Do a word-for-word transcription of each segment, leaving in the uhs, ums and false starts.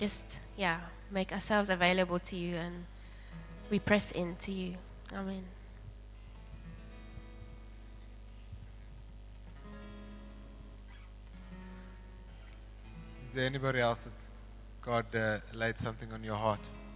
just, yeah, make ourselves available to you, and we press into you. Amen. Is there anybody else that God uh, laid something on your heart?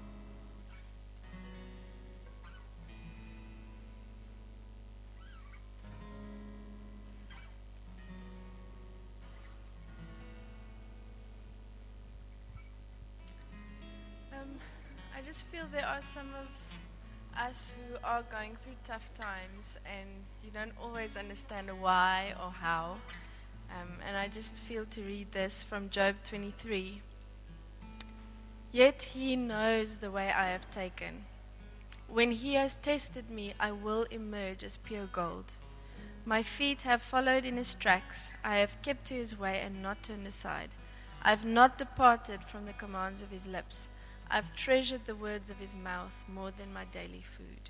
Um, I just feel there are some of us who are going through tough times and you don't always understand why or how. Um, and I just feel to read this from Job twenty-three. Yet he knows the way I have taken. When he has tested me, I will emerge as pure gold. My feet have followed in his tracks. I have kept to his way and not turned aside. I have not departed from the commands of his lips. I've treasured the words of his mouth more than my daily food.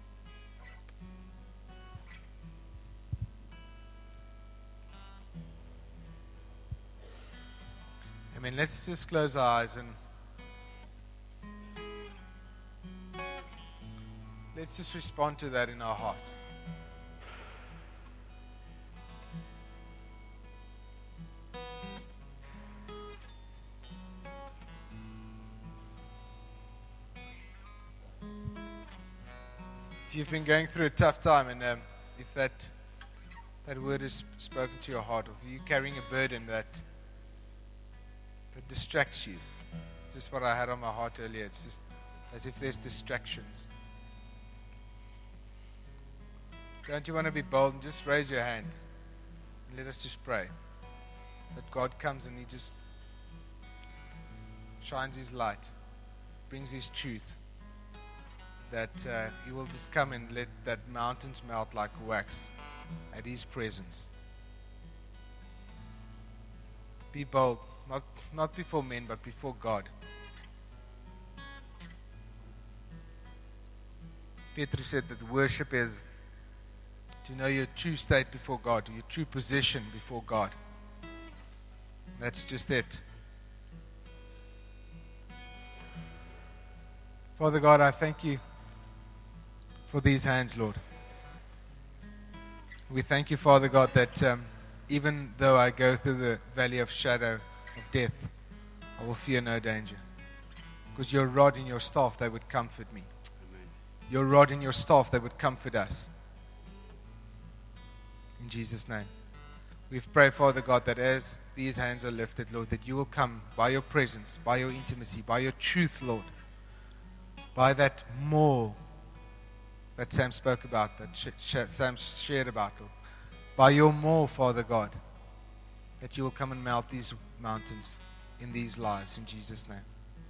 I mean, let's just close our eyes and let's just respond to that in our hearts. If you've been going through a tough time, and um, if that that word is spoken to your heart, or if you're carrying a burden that that distracts you, it's just what I had on my heart earlier. It's just as if there's distractions. Don't you want to be bold and just raise your hand and let us just pray that God comes and He just shines His light, brings His truth, that uh, He will just come and let that mountains melt like wax at His presence. Be bold, not, not before men, but before God. Peter said that worship is to know your true state before God, your true position before God. That's just it. Father God, I thank you for these hands, Lord. We thank you, Father God, that um, even though I go through the valley of shadow of death, I will fear no danger. Because your rod and your staff, they would comfort me. Amen. Your rod and your staff, they would comfort us. In Jesus' name. We've prayed, Father God, that as these hands are lifted, Lord, that you will come by your presence, by your intimacy, by your truth, Lord, by that more that Sam spoke about, that sh- sh- Sam shared about, Lord. By your more, Father God, that you will come and melt these mountains in these lives, in Jesus' name.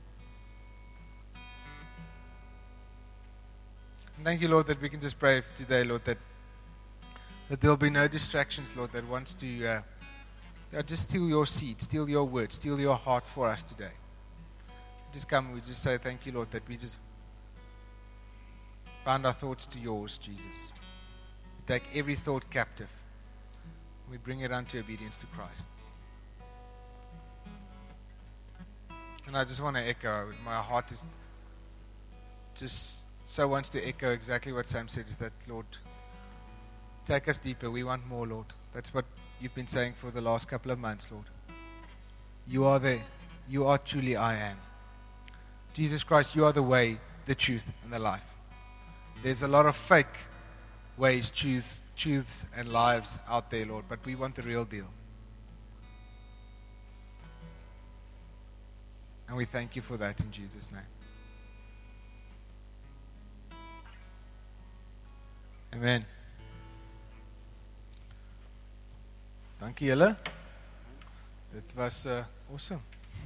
And thank you, Lord, that we can just pray today, Lord, that that there will be no distractions, Lord, that wants to uh, uh, just steal your seed, steal your word, steal your heart for us today. Just come and we just say thank you, Lord, that we just bound our thoughts to yours, Jesus. We take every thought captive. We bring it unto obedience to Christ. And I just want to echo, my heart is just so wants to echo exactly what Sam said, is that, Lord, take us deeper. We want more, Lord. That's what you've been saying for the last couple of months, Lord. You are the, you are truly I am. Jesus Christ, you are the way, the truth, and the life. There's a lot of fake ways, truths, truths, and lives out there, Lord, but we want the real deal. And we thank you for that in Jesus' name. Amen. Dankie julle. Dit was uh, awesome.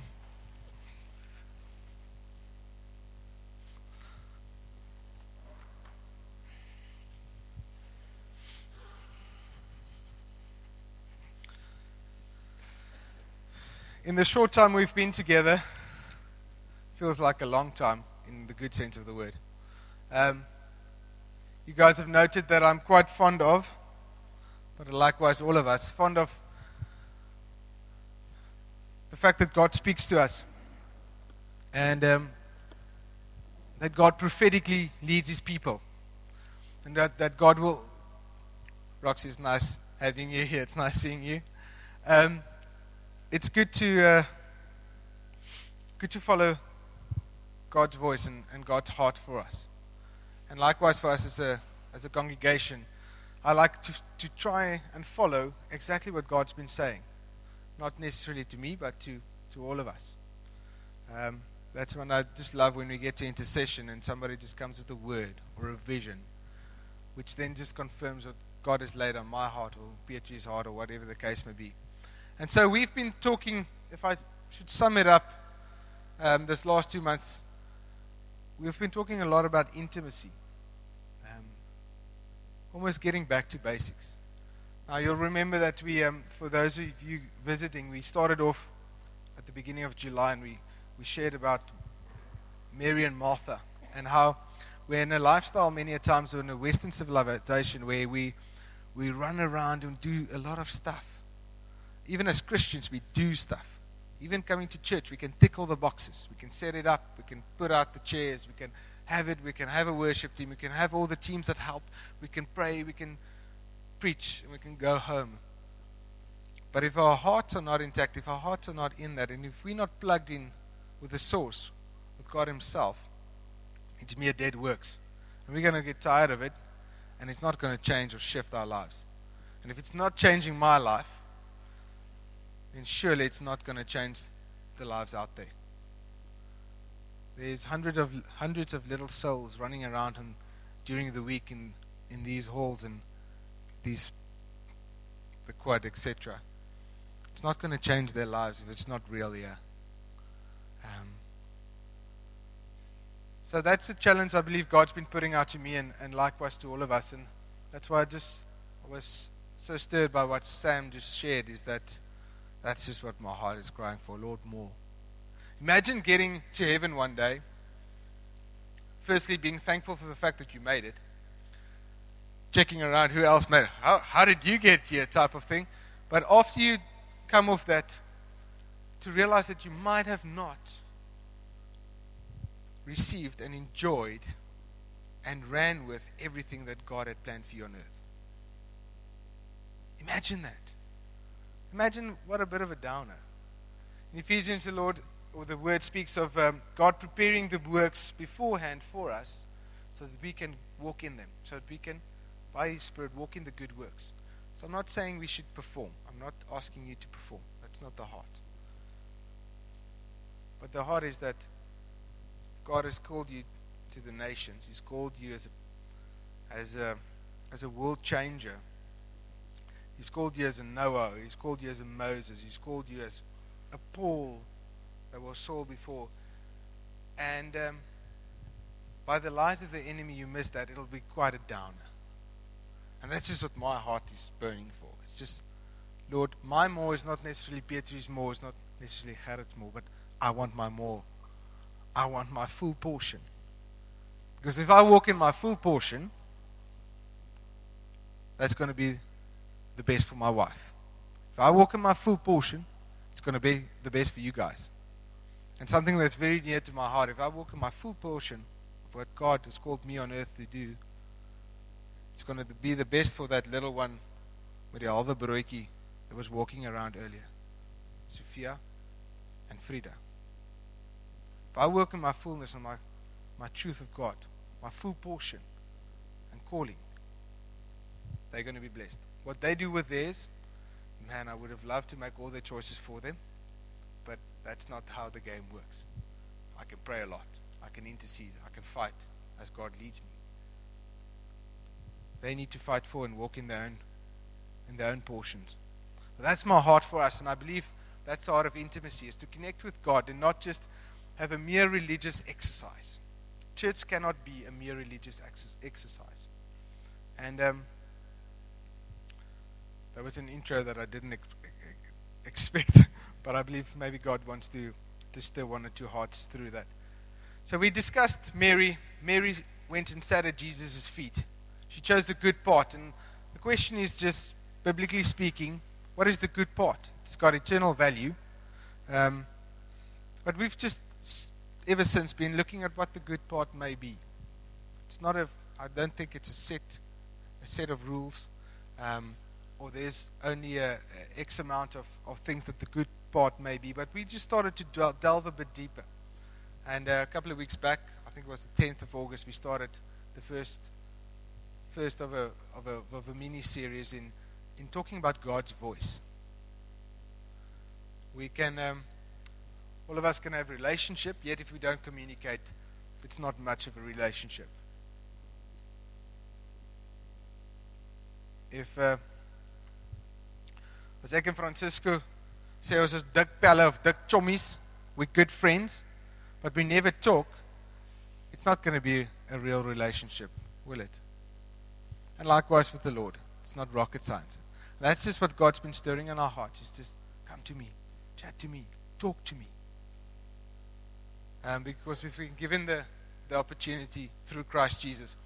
In the short time we've been together, feels like a long time in the good sense of the word. Um, you guys have noted that I'm quite fond of, but likewise all of us, fond of the fact that God speaks to us. And um, that God prophetically leads his people. And that, that God will... Roxy, it's nice having you here. It's nice seeing you. Um, it's good to uh, good to follow God's voice and, and God's heart for us. And likewise for us as a as a congregation, I like to to try and follow exactly what God's been saying. Not necessarily to me, but to, to all of us. Um, that's when I just love when we get to intercession and somebody just comes with a word or a vision, which then just confirms what God has laid on my heart or Beatrice's heart or whatever the case may be. And so we've been talking, if I should sum it up, um, this last two months, we've been talking a lot about intimacy. Um, almost getting back to basics. Now you'll remember that we, um, for those of you visiting, we started off at the beginning of July and we, we shared about Mary and Martha and how we're in a lifestyle many a times or in a Western civilization where we we run around and do a lot of stuff. Even as Christians, we do stuff. Even coming to church, we can tick all the boxes. We can set it up. We can put out the chairs. We can have it. We can have a worship team. We can have all the teams that help. We can pray. We can preach. And we can go home. But if our hearts are not intact, if our hearts are not in that, and if we're not plugged in with the source, with God himself, it's mere dead works. And we're going to get tired of it, and it's not going to change or shift our lives. And if it's not changing my life, then surely it's not going to change the lives out there. There's hundreds of hundreds of little souls running around and during the week in, in these halls and these the quad, et cetera. It's not going to change their lives if it's not real here. Um, So that's the challenge I believe God's been putting out to me and, and likewise to all of us. And that's why I just I was so stirred by what Sam just shared, is that that's just what my heart is crying for. Lord, more. Imagine getting to heaven one day, firstly being thankful for the fact that you made it, checking around who else made it. How, how did you get here type of thing. But after you come off that, to realize that you might have not received and enjoyed and ran with everything that God had planned for you on earth. Imagine that. Imagine what a bit of a downer. In Ephesians, the Lord, or the word speaks of um, God preparing the works beforehand for us so that we can walk in them, so that we can, by His Spirit, walk in the good works. So I'm not saying we should perform. I'm not asking you to perform. That's not the heart. But the heart is that God has called you to the nations. He's called you as a, as a, as a world changer. He's called you as a Noah. He's called you as a Moses. He's called you as a Paul that was Saul before. And um, by the lies of the enemy, you miss that. It'll be quite a downer. And that's just what my heart is burning for. It's just, Lord, my more is not necessarily Beatrice's more. It's not necessarily Gerrit's more. But I want my more. I want my full portion. Because if I walk in my full portion, that's going to be the best for my wife. If I walk in my full portion, it's going to be the best for you guys. And something that's very near to my heart, if I walk in my full portion of what God has called me on earth to do, it's going to be the best for that little one with the halve broodjie that was walking around earlier. Sophia and Frida. If I work in my fullness and my, my truth of God, my full portion and calling, they're going to be blessed. What they do with theirs, man, I would have loved to make all their choices for them, but that's not how the game works. I can pray a lot. I can intercede. I can fight as God leads me. They need to fight for and walk in their own, in their own portions. But that's my heart for us, and I believe that's the heart of intimacy, is to connect with God and not just have a mere religious exercise. Church cannot be a mere religious exercise. And um, that was an intro that I didn't ex- expect, but I believe maybe God wants to, to stir one or two hearts through that. So we discussed Mary. Mary went and sat at Jesus' feet. She chose the good part. And the question is just, biblically speaking, what is the good part? It's got eternal value. Um, but we've just ever since been looking at what the good part may be. It's not a, I don't think it's a set, a set of rules, um, or there's only a, a X amount of, of things that the good part may be. But we just started to del- delve a bit deeper. And uh, a couple of weeks back, I think it was the tenth of August, we started the first, first of a of a, of a mini series in in talking about God's voice. We can, um, all of us can have a relationship, yet if we don't communicate, it's not much of a relationship. If uh, as ek en Francisco sê ons is dik pelle of dik chommies, we're good friends, but we never talk, it's not going to be a real relationship, will it? And likewise with the Lord. It's not rocket science. That's just what God's been stirring in our hearts. It's just, come to me, chat to me, talk to me. Um, because we've been given the, the opportunity through Christ Jesus.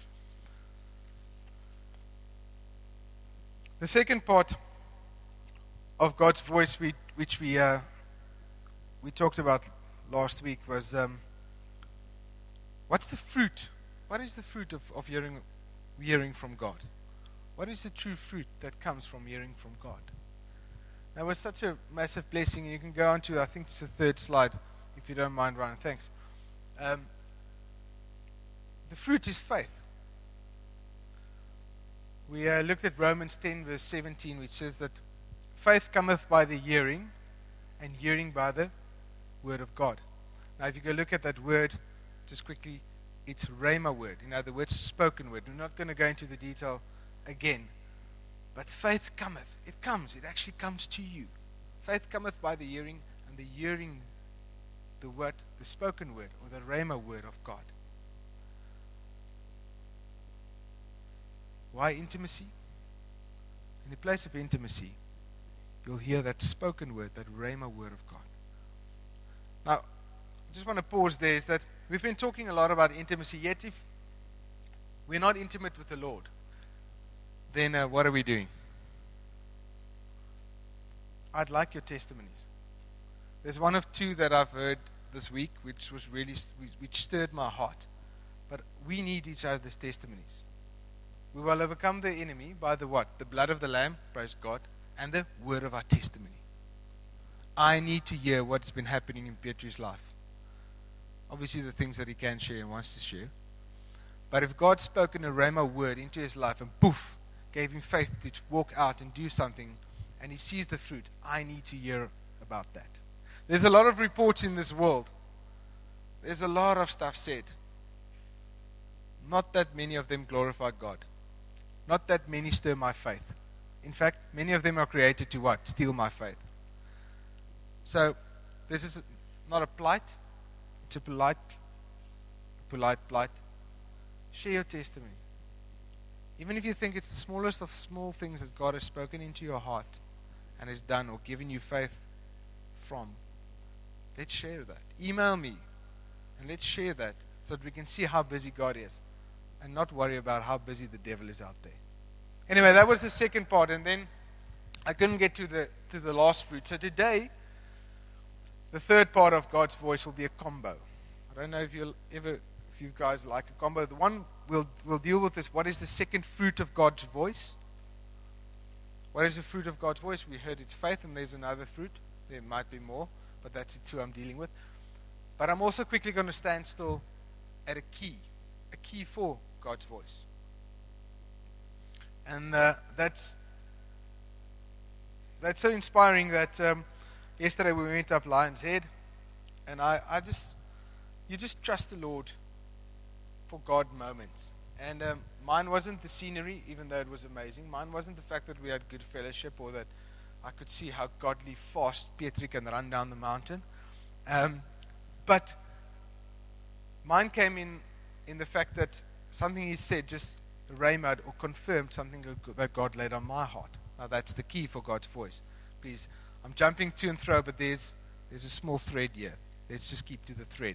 The second part of God's voice, we, which we uh, we talked about last week, was um, what's the fruit? What is the fruit of, of hearing hearing from God? What is the true fruit that comes from hearing from God? That was such a massive blessing. You can go on to, I think it's the third slide, if you don't mind, Ryan. Thanks. Um, the fruit is faith. We uh, looked at Romans ten, verse seventeen, which says that faith cometh by the hearing, and hearing by the word of God. Now, if you go look at that word, just quickly, it's rhema word. In other words, spoken word. We're not going to go into the detail again. But faith cometh. It comes. It actually comes to you. Faith cometh by the hearing, and the hearing, the word, the spoken word, or the rhema word of God. Why intimacy? In the place of intimacy, you'll hear that spoken word, that rhema word of God. Now, I just want to pause there, is that we've been talking a lot about intimacy, yet if we're not intimate with the Lord, then uh, what are we doing? I'd like your testimonies. There's one of two that I've heard this week, which was really, which stirred my heart. But we need each other's testimonies. We will overcome the enemy by the what? The blood of the Lamb, praise God, and the word of our testimony. I need to hear what's been happening in Petrus' life. Obviously the things that he can share and wants to share. But if God's spoken a rhema word into his life and poof, gave him faith to walk out and do something, and he sees the fruit, I need to hear about that. There's a lot of reports in this world. There's a lot of stuff said. Not that many of them glorify God. Not that many stir my faith. In fact, many of them are created to what? Steal my faith. So, this is not a plight. It's a polite, polite plight. Share your testimony. Even if you think it's the smallest of small things that God has spoken into your heart and has done or given you faith from, let's share that. Email me and let's share that so that we can see how busy God is and not worry about how busy the devil is out there. Anyway, that was the second part, and then I couldn't get to the to the last fruit. So today, the third part of God's voice will be a combo. I don't know if you'll ever, if you guys like a combo. The one we'll we'll deal with is what is the second fruit of God's voice. What is the fruit of God's voice? We heard it's faith, and there's another fruit. There might be more, but that's the two I'm dealing with. But I'm also quickly going to stand still at a key, a key for God's voice. And uh, that's that's so inspiring that um, yesterday we went up Lion's Head, and I, I just, you just trust the Lord for God moments. And um, mine wasn't the scenery, even though it was amazing. Mine wasn't the fact that we had good fellowship or that I could see how godly fast Pietri can run down the mountain. Um, but mine came in in the fact that something he said just rhemaed or confirmed something that God laid on my heart. Now that's the key for God's voice. Please, I'm jumping to and fro, but there's there's a small thread here. Let's just keep to the thread.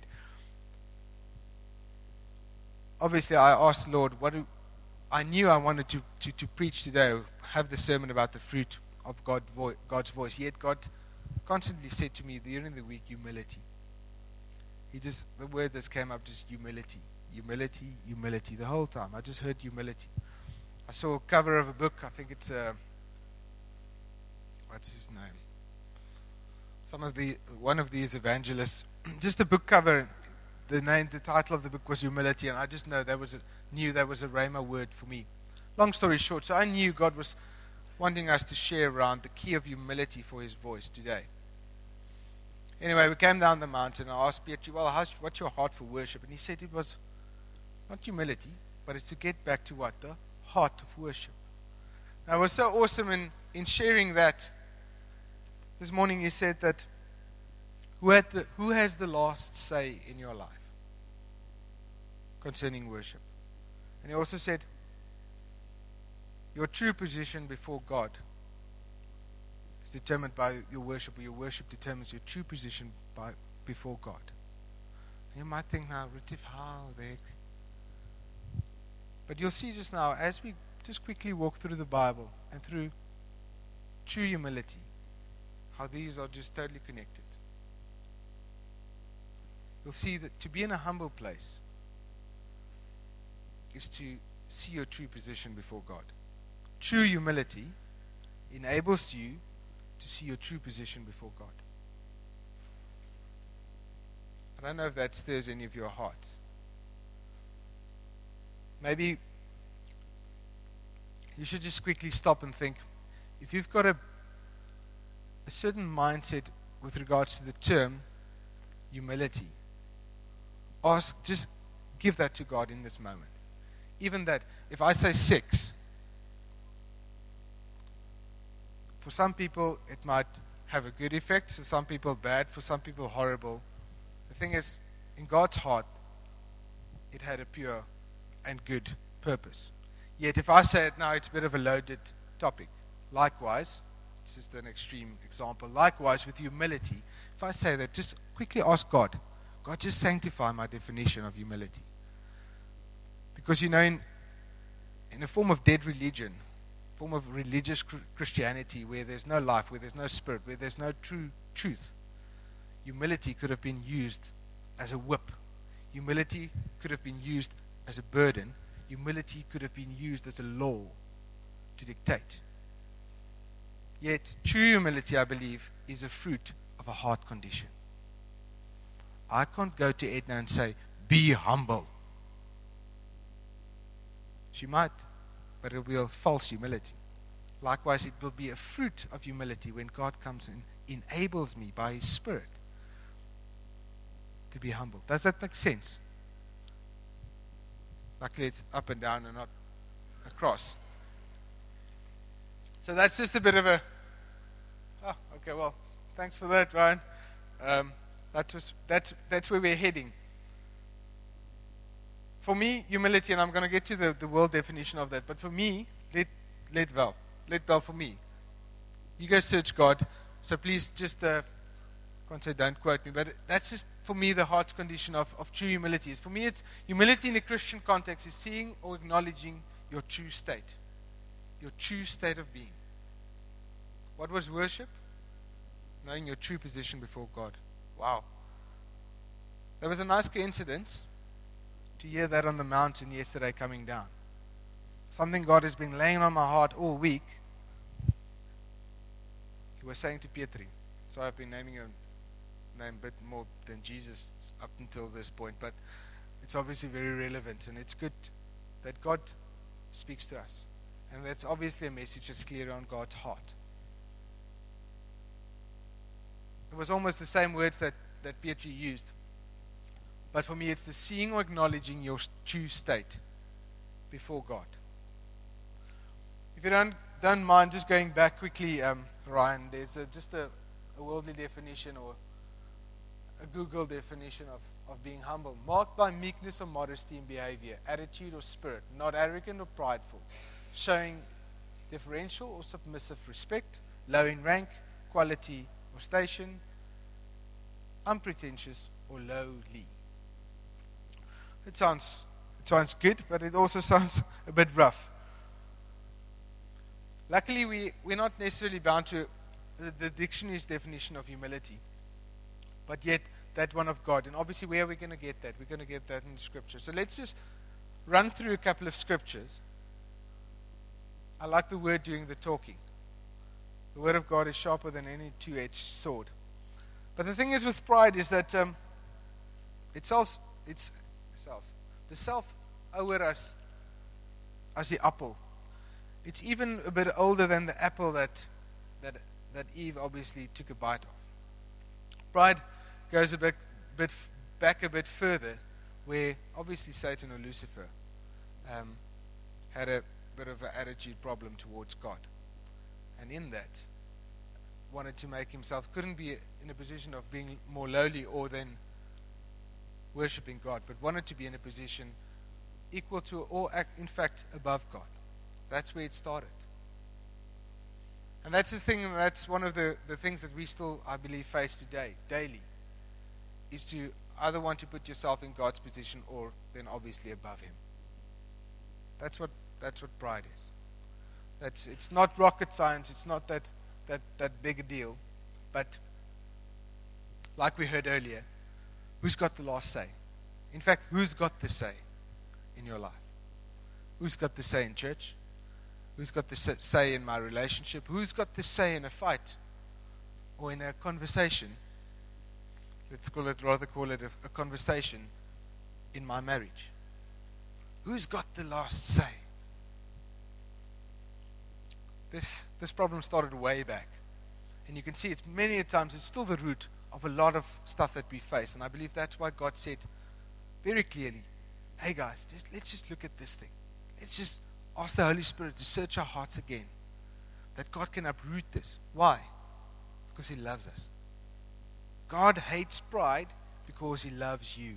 Obviously, I asked the Lord, what do, I knew I wanted to, to, to preach today, have the sermon about the fruit of God, vo- God's voice. Yet God constantly said to me during the week, humility. he just, the word that came up, just humility. Humility, humility, the whole time. I just heard humility. I saw a cover of a book, I think it's, uh, what's his name? Some of the, one of these evangelists, just a book cover, the name, the title of the book was Humility, and I just know that was a, knew that was a Rhema word for me. Long story short, so I knew God was wanting us to share around the key of humility for His voice today. Anyway, we came down the mountain. I asked Pietri, well, how's, what's your heart for worship? And he said it was not humility, but it's to get back to what? The heart of worship. Now, it was so awesome in, in sharing that. This morning he said that who, had the, who has the last say in your life concerning worship? And he also said, your true position before God is determined by your worship, or your worship determines your true position by before God. And you might think now, Retief, how the heck? But you'll see just now, as we just quickly walk through the Bible and through true humility, how these are just totally connected. You'll see that to be in a humble place is to see your true position before God. True humility enables you to see your true position before God. I don't know if that stirs any of your hearts. Maybe you should just quickly stop and think, if you've got a, a certain mindset with regards to the term humility, ask, just give that to God in this moment. Even that, if I say six, for some people it might have a good effect, for some people bad, for some people horrible. The thing is, in God's heart, it had a pure and good purpose. Yet if I say it now, it's a bit of a loaded topic. Likewise, it's just an extreme example. Likewise, with humility, if I say that, just quickly ask God, God, just sanctify my definition of humility. Because, you know, in, in a form of dead religion, form of religious Christianity, where there's no life, where there's no spirit, where there's no true truth, humility could have been used as a whip. Humility could have been used as a burden. Humility could have been used as a law to dictate. Yet, true humility, I believe, is a fruit of a heart condition. I can't go to Edna and say, be humble. She might, but it will be a false humility. Likewise, it will be a fruit of humility when God comes and enables me by His Spirit to be humble. Does that make sense? Luckily, it's up and down and not across. So that's just a bit of a... Oh, okay, well, thanks for that, Ryan. Um, that was, that's, that's where we're heading. For me, humility, and I'm going to get to the, the world definition of that, but for me, let, let Val. Let Val for me. You go search God, so please just, uh, I can't say don't quote me, but that's just, for me, the heart condition of, of true humility. Is for me, it's humility in a Christian context is seeing or acknowledging your true state, your true state of being. What was worship? Knowing your true position before God. Wow. There was a nice coincidence to hear that on the mountain yesterday coming down. Something God has been laying on my heart all week. He was saying to Pietri, so I've been naming a name a bit more than Jesus up until this point, but it's obviously very relevant, and it's good that God speaks to us. And that's obviously a message that's clear on God's heart. It was almost the same words that, that Pietri used. But for me, it's the seeing or acknowledging your true state before God. If you don't don't mind just going back quickly, um, Ryan, there's a, just a, a worldly definition or a Google definition of, of being humble. Marked by meekness or modesty in behavior, attitude or spirit, not arrogant or prideful, showing deferential or submissive respect, low in rank, quality or station, unpretentious or lowly. It sounds it sounds good, but it also sounds a bit rough. Luckily, we, we're not necessarily bound to the, the dictionary's definition of humility. But yet, that one of God. And obviously, where are we going to get that? We're going to get that in Scripture. So let's just run through a couple of scriptures. I like the word doing the talking. The word of God is sharper than any two-edged sword. But the thing is with pride is that um, it sells, it's sells. The self over us as the apple. It's even a bit older than the apple that that that Eve obviously took a bite of. Pride goes a bit, bit f- back a bit further, where obviously Satan or Lucifer um, had a bit of an attitude problem towards God. And in that, wanted to make himself, couldn't be in a position of being more lowly or than worshipping God, but wanted to be in a position equal to or in fact above God. That's where it started. And that's the thing, that's one of the, the things that we still, I believe, face today, daily, is to either want to put yourself in God's position or then obviously above Him. That's what that's what pride is. That's it's not rocket science, it's not that, that, that big a deal. But like we heard earlier, who's got the last say? In fact, who's got the say in your life? Who's got the say in church? Who's got the say in my relationship? Who's got the say in a fight or in a conversation? Let's call it, rather call it a, a conversation in my marriage. Who's got the last say? This this problem started way back. And you can see it's many a times, it's still the root of a lot of stuff that we face. And I believe that's why God said very clearly, hey guys, just, let's just look at this thing. Let's just ask the Holy Spirit to search our hearts again. That God can uproot this. Why? Because He loves us. God hates pride because He loves you.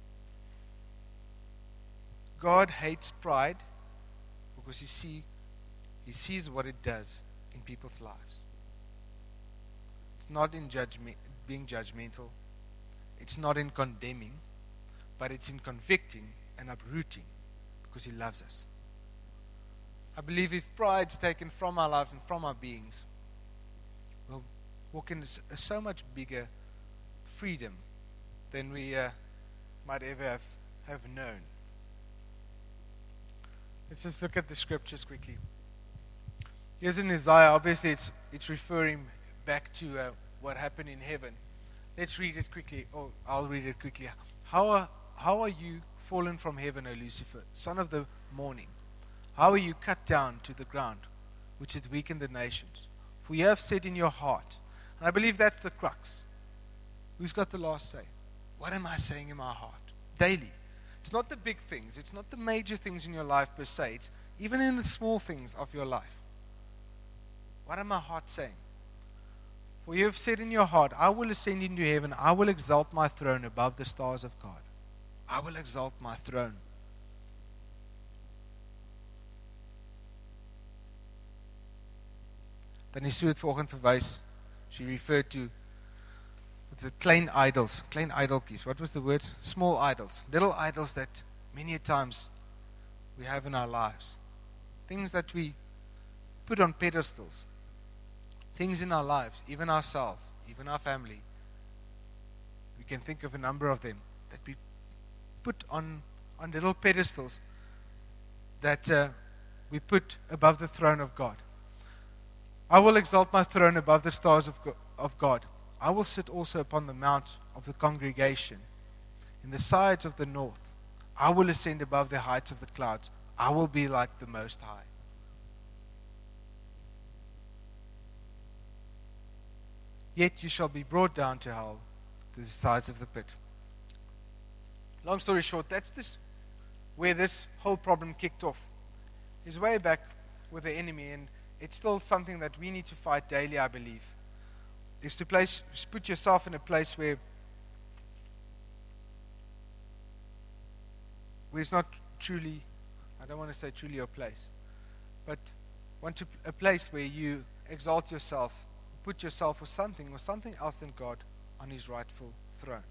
God hates pride because He see, He sees what it does in people's lives. It's not in judgment, being judgmental. It's not in condemning, but it's in convicting and uprooting because He loves us. I believe if pride's taken from our lives and from our beings, we'll walk in a so much bigger freedom than we uh, might ever have, have known. Let's just look at the scriptures quickly. Here's in Isaiah, obviously it's it's referring back to uh, what happened in heaven. Let's read it quickly. Oh, I'll read it quickly. How are, how are you fallen from heaven, O Lucifer, son of the morning? How are you cut down to the ground, which hath weakened the nations? For you have said in your heart, and I believe that's the crux. Who's got the last say? What am I saying in my heart? Daily. It's not the big things. It's not the major things in your life per se. It's even in the small things of your life. What am my heart saying? For you have said in your heart, I will ascend into heaven. I will exalt my throne above the stars of God. I will exalt my throne. Dan is so het volgende verwys. She referred to it's a klein idols, klein idoltjies. What was the word? Small idols, little idols that many times we have in our lives. Things that we put on pedestals. Things in our lives, even ourselves, even our family. We can think of a number of them that we put on, on little pedestals that uh, we put above the throne of God. I will exalt my throne above the stars of Go- of God. I will sit also upon the mount of the congregation, in the sides of the north. I will ascend above the heights of the clouds. I will be like the Most High. Yet you shall be brought down to hell, to the sides of the pit. Long story short, that's this where this whole problem kicked off. Is way back with the enemy, and it's still something that we need to fight daily, I believe. Is to place, put yourself in a place where, where it's not truly, I don't want to say truly your place, but want to a place where you exalt yourself, put yourself for something or something else than God on His rightful throne.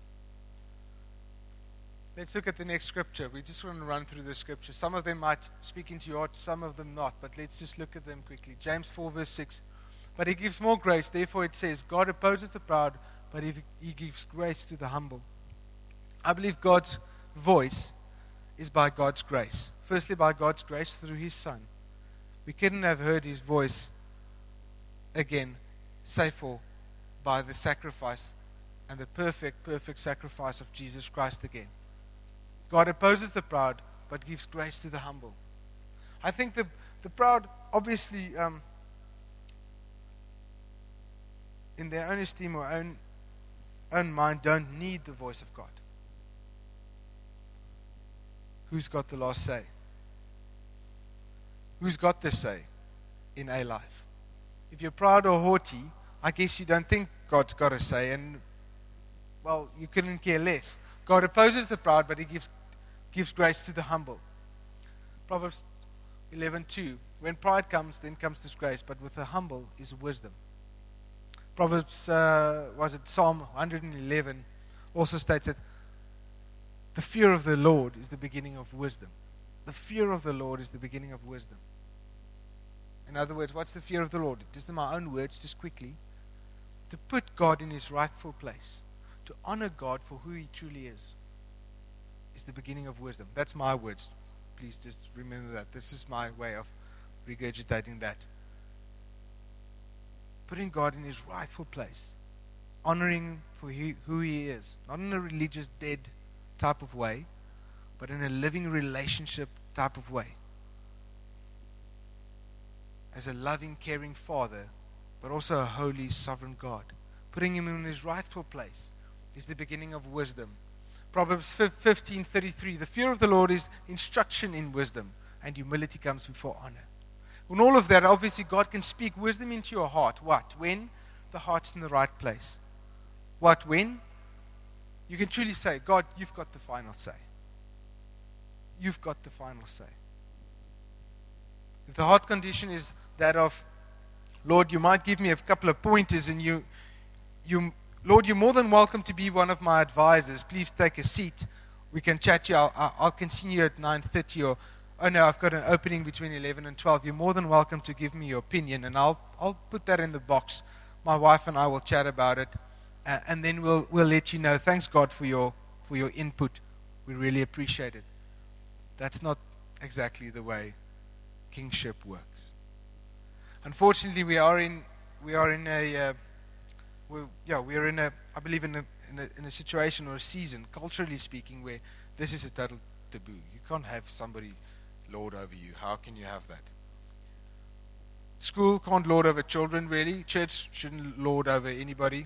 Let's look at the next scripture. We just want to run through the scripture. Some of them might speak into your heart, some of them not, but let's just look at them quickly. James four verse six. But He gives more grace, therefore it says, God opposes the proud, but He, he gives grace to the humble. I believe God's voice is by God's grace. Firstly, by God's grace through His Son. We couldn't have heard His voice again, save for by the sacrifice and the perfect, perfect sacrifice of Jesus Christ again. God opposes the proud, but gives grace to the humble. I think the, the proud, obviously, um, in their own esteem or own, own mind, don't need the voice of God. Who's got the last say? Who's got the say in a life? If you're proud or haughty, I guess you don't think God's got a say, and, well, you couldn't care less. God opposes the proud, but He gives gives grace to the humble. Proverbs eleven two. When pride comes, then comes disgrace, but with the humble is wisdom. Proverbs, uh, was it Psalm one eleven, also states that the fear of the Lord is the beginning of wisdom. The fear of the Lord is the beginning of wisdom. In other words, what's the fear of the Lord? Just in my own words, just quickly, to put God in His rightful place, to honor God for who He truly is, is the beginning of wisdom. That's my words. Please just remember that. This is my way of regurgitating that. Putting God in His rightful place, honoring for he, who He is, not in a religious dead type of way, but in a living relationship type of way. As a loving, caring Father, but also a holy, sovereign God. Putting Him in His rightful place is the beginning of wisdom. Proverbs fifteen thirty-three. The fear of the Lord is instruction in wisdom, and humility comes before honor. In all of that, obviously, God can speak wisdom into your heart. What? When the heart's in the right place. What? When you can truly say, God, you've got the final say. You've got the final say. If the heart condition is that of, Lord, you might give me a couple of pointers, and you, you, Lord, you're more than welcome to be one of my advisors. Please take a seat. We can chat here. I'll, I'll continue at nine thirty, or, oh no, I've got an opening between eleven and twelve. You're more than welcome to give me your opinion, and I'll, I'll put that in the box. My wife and I will chat about it, uh, and then we'll, we'll let you know. Thanks, God, for your, for your input. We really appreciate it. That's not exactly the way kingship works. Unfortunately, we are in we are in a uh, we yeah we are in a I believe in a, in a in a situation or a season, culturally speaking, where this is a total taboo. You can't have somebody lord over you. How can you have that? School can't lord over children, really. Church shouldn't lord over anybody.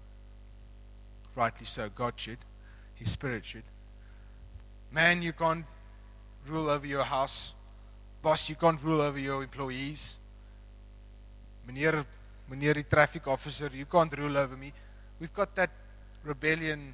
Rightly so. God should. His Spirit should. Man, you can't rule over your house. Boss, you can't rule over your employees. Meneer, meneer die traffic officer, you can't rule over me. We've got that rebellion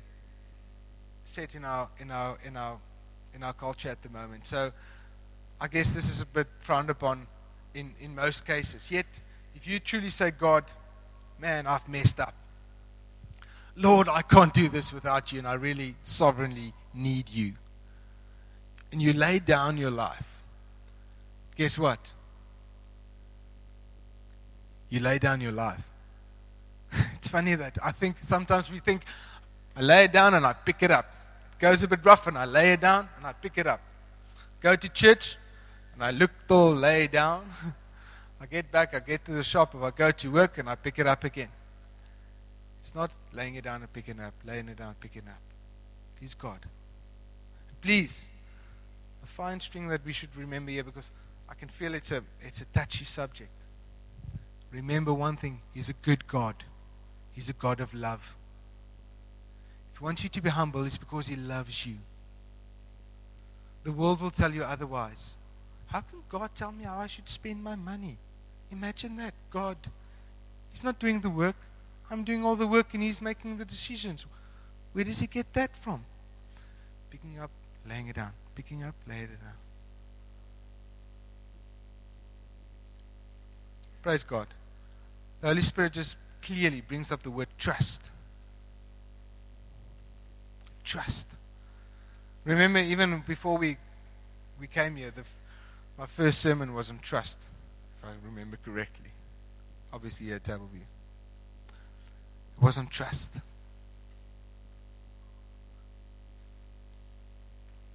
set in our in our in our in our culture at the moment. So I guess this is a bit frowned upon in, in most cases. Yet, if you truly say, God, man, I've messed up. Lord, I can't do this without you, and I really sovereignly need you. And you lay down your life. Guess what? You lay down your life. It's funny that I think sometimes we think, I lay it down and I pick it up. It goes a bit rough and I lay it down and I pick it up. Go to church and I look till lay down. I get back, I get to the shop, if I go to work and I pick it up again. It's not laying it down and picking it up, laying it down and picking it up. He's God. Please, a fine string that we should remember here, because I can feel it's a it's a touchy subject. Remember one thing, He's a good God. He's a God of love. If He wants you to be humble, it's because He loves you. The world will tell you otherwise. How can God tell me how I should spend my money? Imagine that. God, He's not doing the work. I'm doing all the work and He's making the decisions. Where does He get that from? Picking up, laying it down. Picking up, laying it down. Praise God. The Holy Spirit just clearly brings up the word trust. Trust. Remember, even before we we came here, the, my first sermon was on trust, if I remember correctly. Obviously, at Tableview. It was on trust.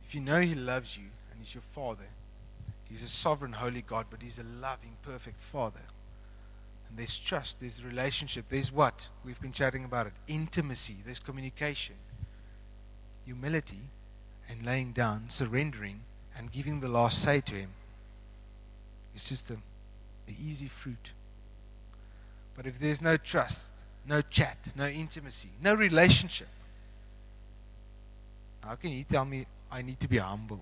if you know He loves you and He's your Father, He's a sovereign, holy God, but He's a loving, perfect Father. And there's trust, there's relationship, there's what? We've been chatting about it. Intimacy, there's communication, humility, and laying down, surrendering, and giving the last say to Him. It's just the, the easy fruit. But if there's no trust, no chat, no intimacy, no relationship, how can He tell me I need to be humble?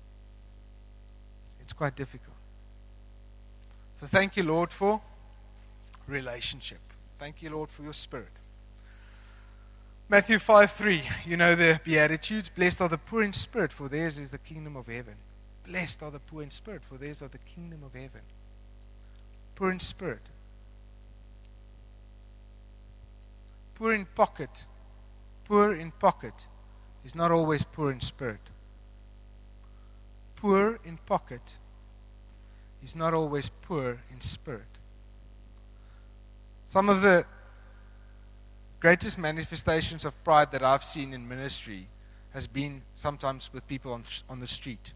It's quite difficult. So thank you, Lord, for relationship. Thank you, Lord, for your Spirit. Matthew five three, you know the Beatitudes. Blessed are the poor in spirit, for theirs is the kingdom of heaven. Blessed are the poor in spirit, for theirs are the kingdom of heaven. Poor in spirit. Poor in pocket. Poor in pocket is not always poor in spirit. Poor in pocket is not always poor in spirit. Some of the greatest manifestations of pride that I've seen in ministry has been sometimes with people on, on the street.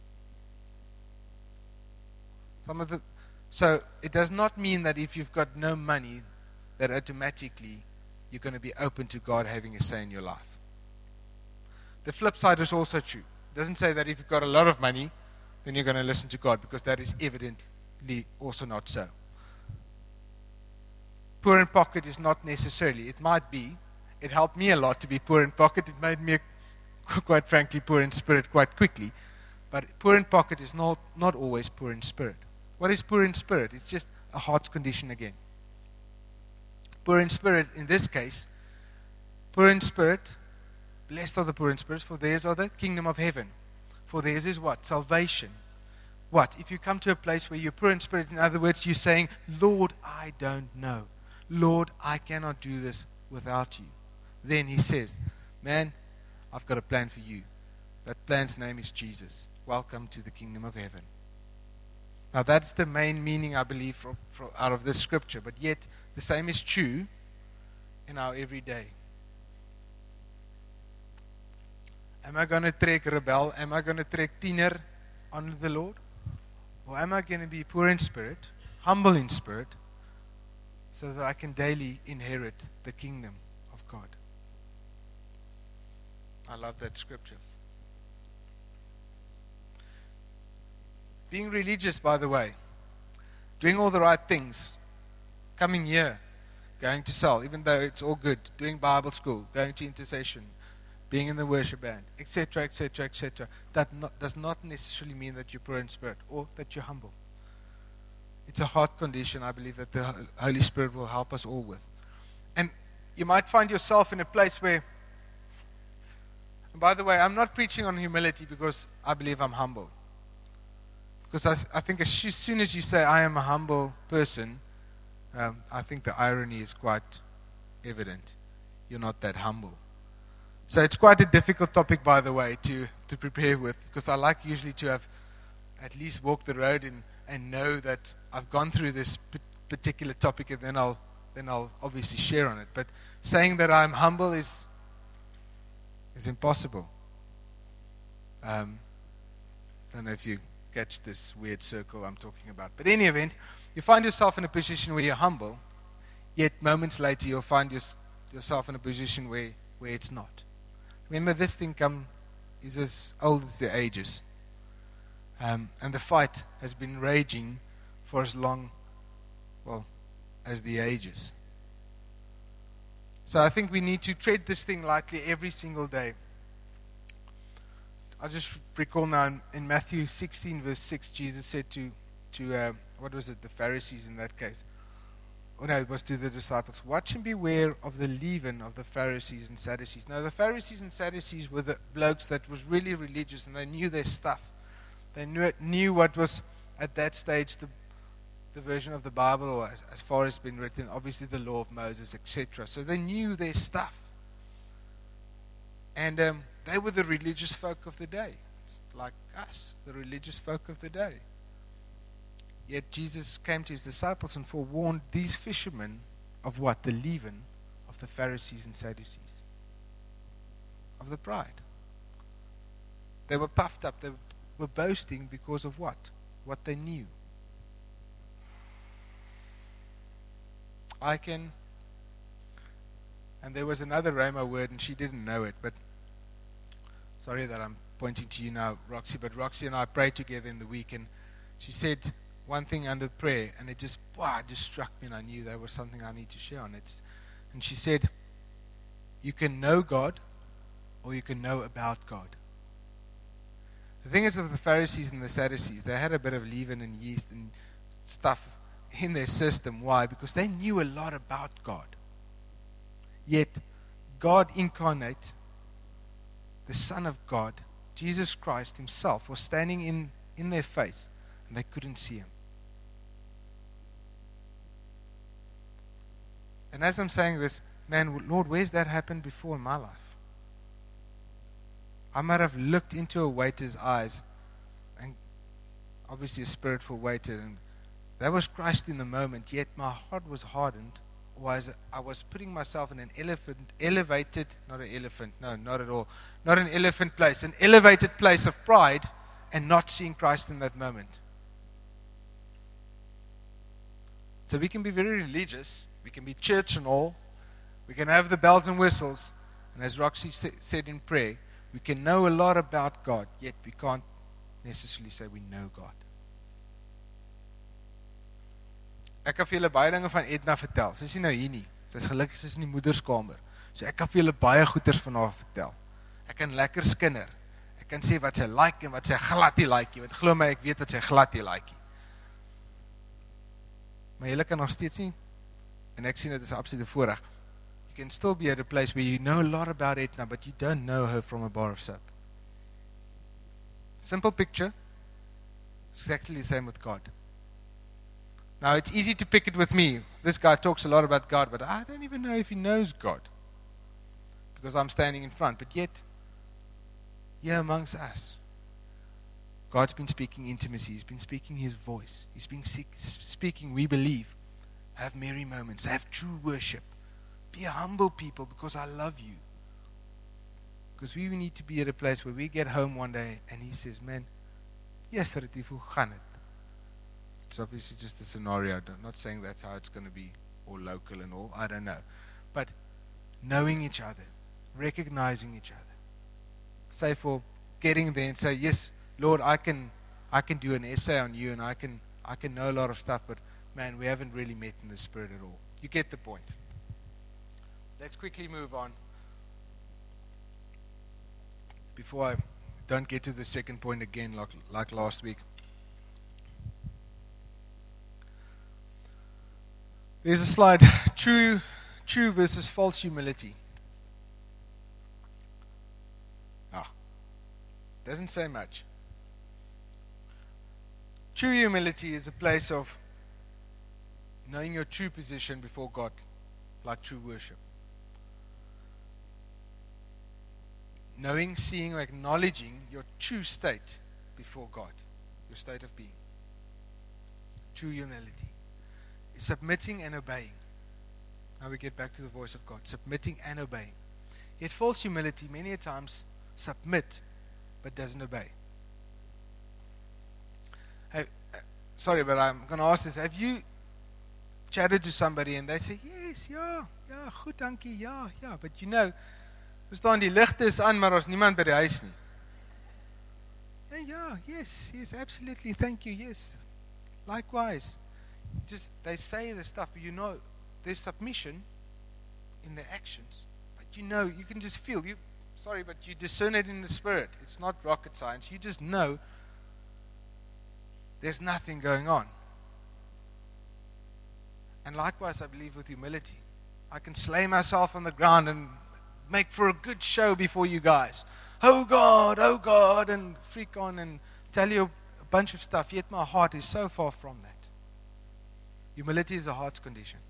Some of the, so it does not mean that if you've got no money, that automatically you're going to be open to God having a say in your life. The flip side is also true. It doesn't say that if you've got a lot of money, then you're going to listen to God, because that is evidently also not so. Poor in pocket is not necessarily. It might be. It helped me a lot to be poor in pocket. It made me, quite frankly, poor in spirit quite quickly. But poor in pocket is not, not always poor in spirit. What is poor in spirit? It's just a heart's condition again. Poor in spirit, in this case, poor in spirit, blessed are the poor in spirit, for theirs are the kingdom of heaven. For theirs is what? Salvation. What? If you come to a place where you're poor in spirit, in other words, you're saying, Lord, I don't know. Lord, I cannot do this without you. Then He says, man, I've got a plan for you. That plan's name is Jesus. Welcome to the kingdom of heaven. Now that's the main meaning, I believe, from, from, out of this scripture. But yet, the same is true in our everyday. Am I going to trek rebel? Am I going to trek tiener on the Lord? Or am I going to be poor in spirit, humble in spirit, so that I can daily inherit the kingdom of God? I love that scripture. Being religious, by the way, doing all the right things, coming here, going to cell, even though it's all good, doing Bible school, going to intercession, being in the worship band, et cetera, et cetera, et cetera, that not, does not necessarily mean that you're poor in spirit or that you're humble. It's a heart condition, I believe, that the Holy Spirit will help us all with. And you might find yourself in a place where, and by the way, I'm not preaching on humility because I believe I'm humble. Because I, I think as soon as you say, I am a humble person, um, I think the irony is quite evident. You're not that humble. So it's quite a difficult topic, by the way, to, to prepare with, because I like usually to have at least walked the road and, and know that I've gone through this p- particular topic, and then I'll then I'll obviously share on it. But saying that I'm humble is is impossible. Um, I don't know if you catch this weird circle I'm talking about. But in any event, you find yourself in a position where you're humble, yet moments later you'll find your, yourself in a position where, where it's not. Remember, this thing come, is as old as the ages. Um, and the fight has been raging for as long, well, as the ages. So I think we need to tread this thing lightly every single day. I just recall now in, in Matthew sixteen verse six, Jesus said to, to uh, what was it, the Pharisees in that case. Oh no, it was to the disciples. Watch and beware of the leaven of the Pharisees and Sadducees. Now the Pharisees and Sadducees were the blokes that was really religious, and they knew their stuff. They knew, knew what was at that stage the, the version of the Bible, or as, as far as it's been written, obviously the law of Moses, et cetera. So they knew their stuff. And um, they were the religious folk of the day, like us, the religious folk of the day. Yet Jesus came to his disciples and forewarned these fishermen of what? The leaven of the Pharisees and Sadducees. Of the pride. They were puffed up. They were boasting because of what? What they knew. I can, and there was another Rhema word, and she didn't know it, but sorry that I'm pointing to you now, Roxy, but Roxy and I prayed together in the week, and she said one thing under prayer, and it just, wow, it just struck me, and I knew that was something I need to share on it. And she said, you can know God, or you can know about God. The thing is, of the Pharisees and the Sadducees, they had a bit of leaven and yeast and stuff in their system. Why? Because they knew a lot about God. Yet, God incarnate, the Son of God, Jesus Christ himself, was standing in, in their face, and they couldn't see him. And as I'm saying this, man, Lord, where's that happened before in my life? I might have looked into a waiter's eyes, and obviously a spiritual waiter, and that was Christ in the moment, yet my heart was hardened. Was I was putting myself in an elephant, elevated, not an elephant, no, not at all, not an elephant place, an elevated place of pride, and not seeing Christ in that moment. So we can be very religious, we can be church and all, we can have the bells and whistles, and as Roxy sa- said in prayer, we can know a lot about God, yet we can't necessarily say we know God. Ek kan vir julle baie dinge van Edna vertel. Sy is nie nou hier nie. Sy is gelukkig, sy is in die moederskamer. So ek kan vir julle baie goeders van haar vertel. Ek kan lekker skinder. Ek kan sê wat sy like en wat sy glad nie like nie. Want glo my, ek weet wat sy glad nie like nie. Maar julle kan nog steeds nie, en ek sien dit is 'n absolute voorreg. You can still be at a place where you know a lot about Edna, but you don't know her from a bar of soap. Simple picture. Exactly the same with God. Now, it's easy to pick it with me. This guy talks a lot about God, but I don't even know if he knows God. Because I'm standing in front. But yet, here amongst us, God's been speaking intimacy. He's been speaking his voice. He's been speaking, we believe. Have merry moments. Have true worship. Be a humble people because I love you. Because we need to be at a place where we get home one day and he says, man, yes, Retief, hoe gaan het? It's obviously just a scenario. I'm not saying that's how it's going to be, or local and all. I don't know. But knowing each other, recognizing each other. Say for getting there and say, yes, Lord, I can I can do an essay on you and I can I can know a lot of stuff, but man, we haven't really met in the spirit at all. You get the point. Let's quickly move on. Before I don't get to the second point again like, like last week. There's a slide, true, true versus false humility. Ah, doesn't say much. True humility is a place of knowing your true position before God, like true worship. Knowing, seeing, or acknowledging your true state before God, your state of being. True humility. Submitting and obeying. Now we get back to the voice of God. Submitting and obeying. Yet false humility many a times submit but doesn't obey. Hey, uh, sorry, but I'm going to ask this. Have you chatted to somebody and they say, yes, ja, ja, goed, dankie, ja, ja. But you know, verstaan die ligte is aan, maar ons niemand by die huis nie. Hey, ja, yes, yes, absolutely, thank you, yes. Likewise. Just they say the stuff, but you know there's submission in their actions. But you know, you can just feel you. Sorry, but you discern it in the spirit. It's not rocket science. You just know there's nothing going on. And likewise, I believe with humility, I can slay myself on the ground and make for a good show before you guys. Oh God, oh God, and freak on and tell you a bunch of stuff. Yet my heart is so far from that. Humility is a heart's condition.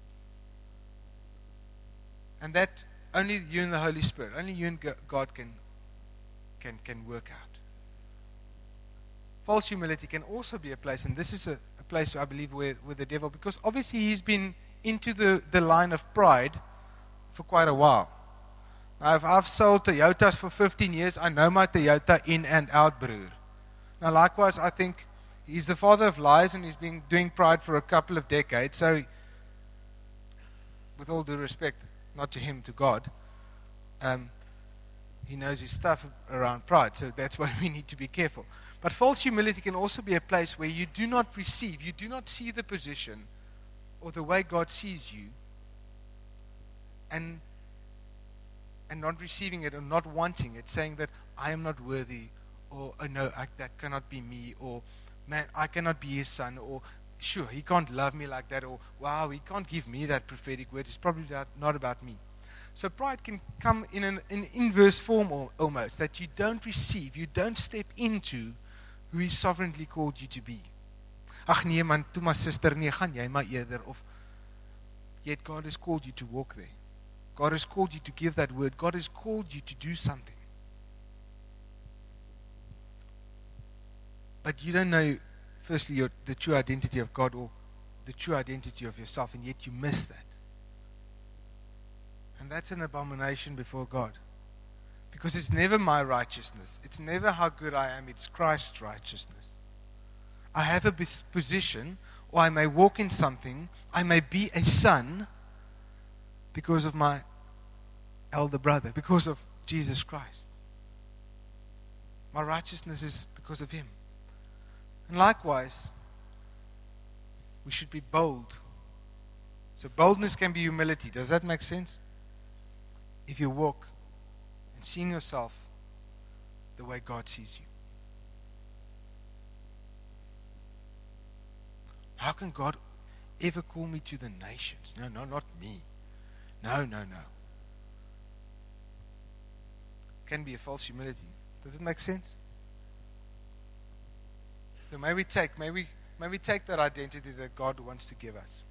And that only you and the Holy Spirit, only you and God can, can, can work out. False humility can also be a place, and this is a, a place I believe where, where the devil, because obviously he's been into the, the line of pride for quite a while. Now, if I've sold Toyotas for fifteen years, I know my Toyota in and out, broer. Now, likewise, I think he's the father of lies and he's been doing pride for a couple of decades. So, with all due respect, not to him, to God, um, he knows his stuff around pride. So that's why we need to be careful. But false humility can also be a place where you do not receive, you do not see the position or the way God sees you, and and not receiving it or not wanting it, saying that I am not worthy, or oh, no, I, that cannot be me, or man, I cannot be his son, or sure, he can't love me like that, or wow, he can't give me that prophetic word. It's probably not, not about me. So pride can come in an, an inverse form almost, that you don't receive, you don't step into who he sovereignly called you to be. Ag nee man, toe my sister, nee, gaan jy maar eerder, of yet God has called you to walk there. God has called you to give that word. God has called you to do something. But you don't know, firstly, your, the true identity of God or the true identity of yourself, and yet you miss that. And that's an abomination before God. Because it's never my righteousness. It's never how good I am. It's Christ's righteousness. I have a position, or I may walk in something. I may be a son because of my elder brother, because of Jesus Christ. My righteousness is because of him. And likewise, we should be bold. So boldness can be humility. Does that make sense? If you walk and seeing yourself the way God sees you. How can God ever call me to the nations? No, no, not me. No, no, no. Can be a false humility. Does it make sense? So may we take, may we, may we take that identity that God wants to give us.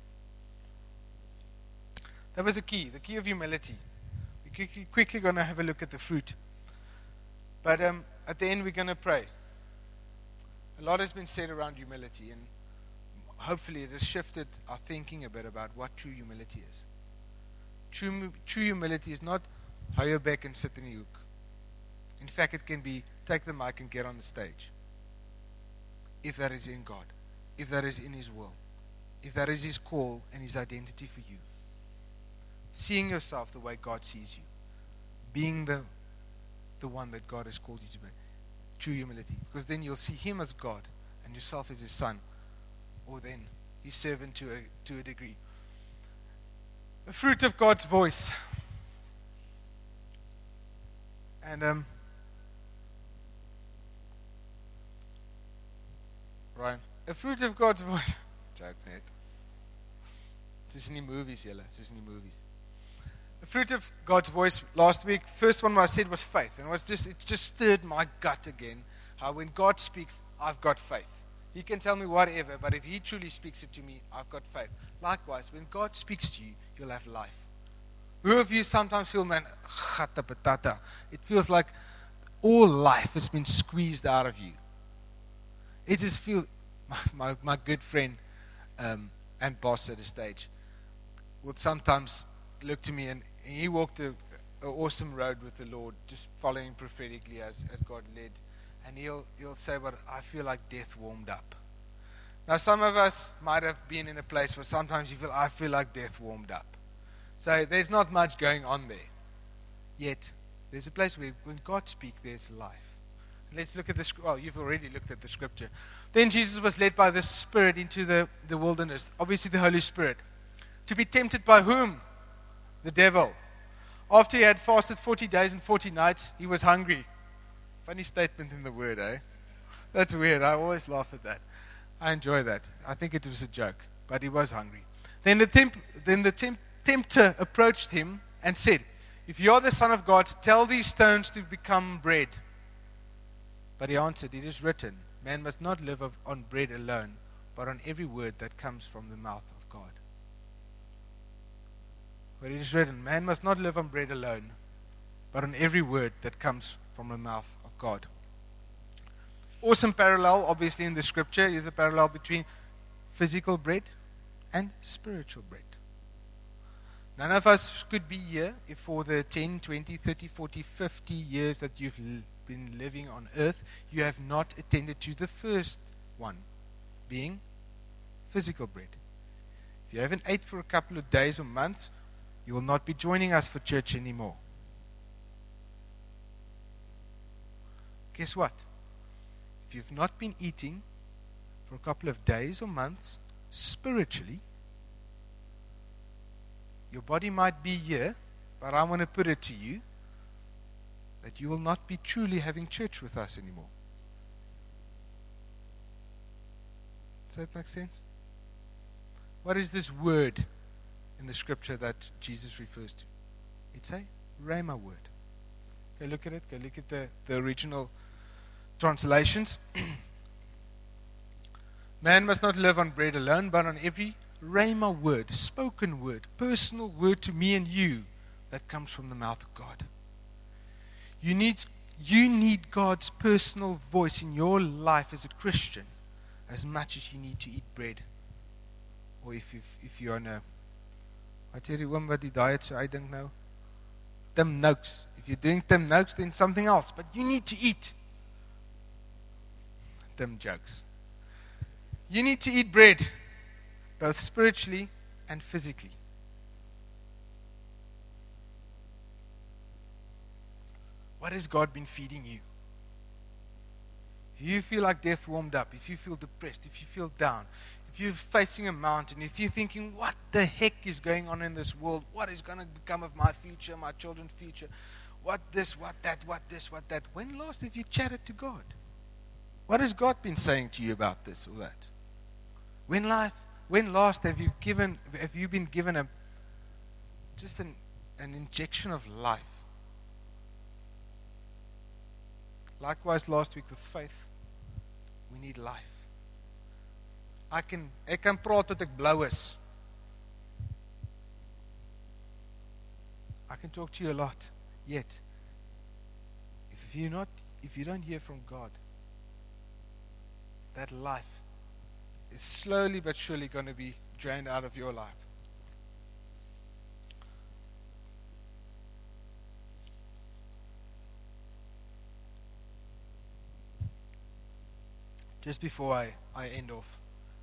That was the key, the key of humility. We're quickly, quickly going to have a look at the fruit. But um, at the end we're going to pray. A lot has been said around humility, and hopefully it has shifted our thinking a bit about what true humility is. True, true humility is not hou your back and sit in the hoek. In fact, it can be take the mic and get on the stage. If that is in God, if that is in his will, if that is his call and his identity for you. Seeing yourself the way God sees you. Being the, the one that God has called you to be. True humility. Because then you'll see him as God and yourself as his son. Or then his servant to a, to a degree. The fruit of God's voice. And um, Ryan, the fruit of God's voice. Joke net. It's in the movies, yella. It's in the movies. The fruit of God's voice last week. First one I said was faith, and it was just it just stirred my gut again. How when God speaks, I've got faith. He can tell me whatever, but if he truly speaks it to me, I've got faith. Likewise, when God speaks to you, you'll have life. Who of you sometimes feel, man, gata patata. It feels like all life has been squeezed out of you. It just feels, my, my, my good friend um, and boss at the stage would sometimes look to me, and he walked an awesome road with the Lord, just following prophetically as, as God led. And he'll he'll say, but I feel like death warmed up. Now some of us might have been in a place where sometimes you feel, I feel like death warmed up. So there's not much going on there. Yet, there's a place where when God speaks, there's life. And let's look at the scripture. Well, you've already looked at the scripture. Then Jesus was led by the Spirit into the, the wilderness. Obviously the Holy Spirit. To be tempted by whom? The devil. After he had fasted forty days and forty nights, he was hungry. Funny statement in the word, eh? That's weird. I always laugh at that. I enjoy that. I think it was a joke, but he was hungry. Then the temp- then the temp- tempter approached him and said, if you are the Son of God, tell these stones to become bread. But he answered, it is written, man must not live on bread alone, but on every word that comes from the mouth of God. But it is written, man must not live on bread alone, but on every word that comes from the mouth of God. Awesome parallel, obviously, in the scripture is a parallel between physical bread and spiritual bread. None of us could be here if for the ten, twenty, thirty, forty, fifty years that you've l- been living on earth, you have not attended to the first one, being physical bread. If you haven't ate for a couple of days or months, you will not be joining us for church anymore. Guess what? If you've not been eating for a couple of days or months, spiritually, your body might be here, but I want to put it to you that you will not be truly having church with us anymore. Does that make sense? What is this word in the scripture that Jesus refers to? It's a Rhema word. Go look at it. Go look at the, the original translations. Man must not live on bread alone, but on every Rhema word, spoken word, personal word to me and you that comes from the mouth of God. You need, you need God's personal voice in your life as a Christian as much as you need to eat bread. Or if, if, if you're on a, wat sê die oom wat die diet so uitdink nou? Tim Noakes. If you're doing Tim Noakes, then something else. But you need to eat. Tim jokes. You need to eat bread, both spiritually and physically. What has God been feeding you? If you feel like death warmed up, if you feel depressed, if you feel down, if you're facing a mountain, if you're thinking, what the heck is going on in this world? What is going to become of my future, my children's future? What this, what that, what this, what that? When last have you chatted to God? What has God been saying to you about this or that? When life, when last have you given, have you been given a, just an, an injection of life? Likewise, last week with faith, we need life. I can, ek kan praat tot ek blou is. I can talk to you a lot, yet, if you not, if you don't hear from God, that life is slowly but surely going to be drained out of your life. Just before I, I end off,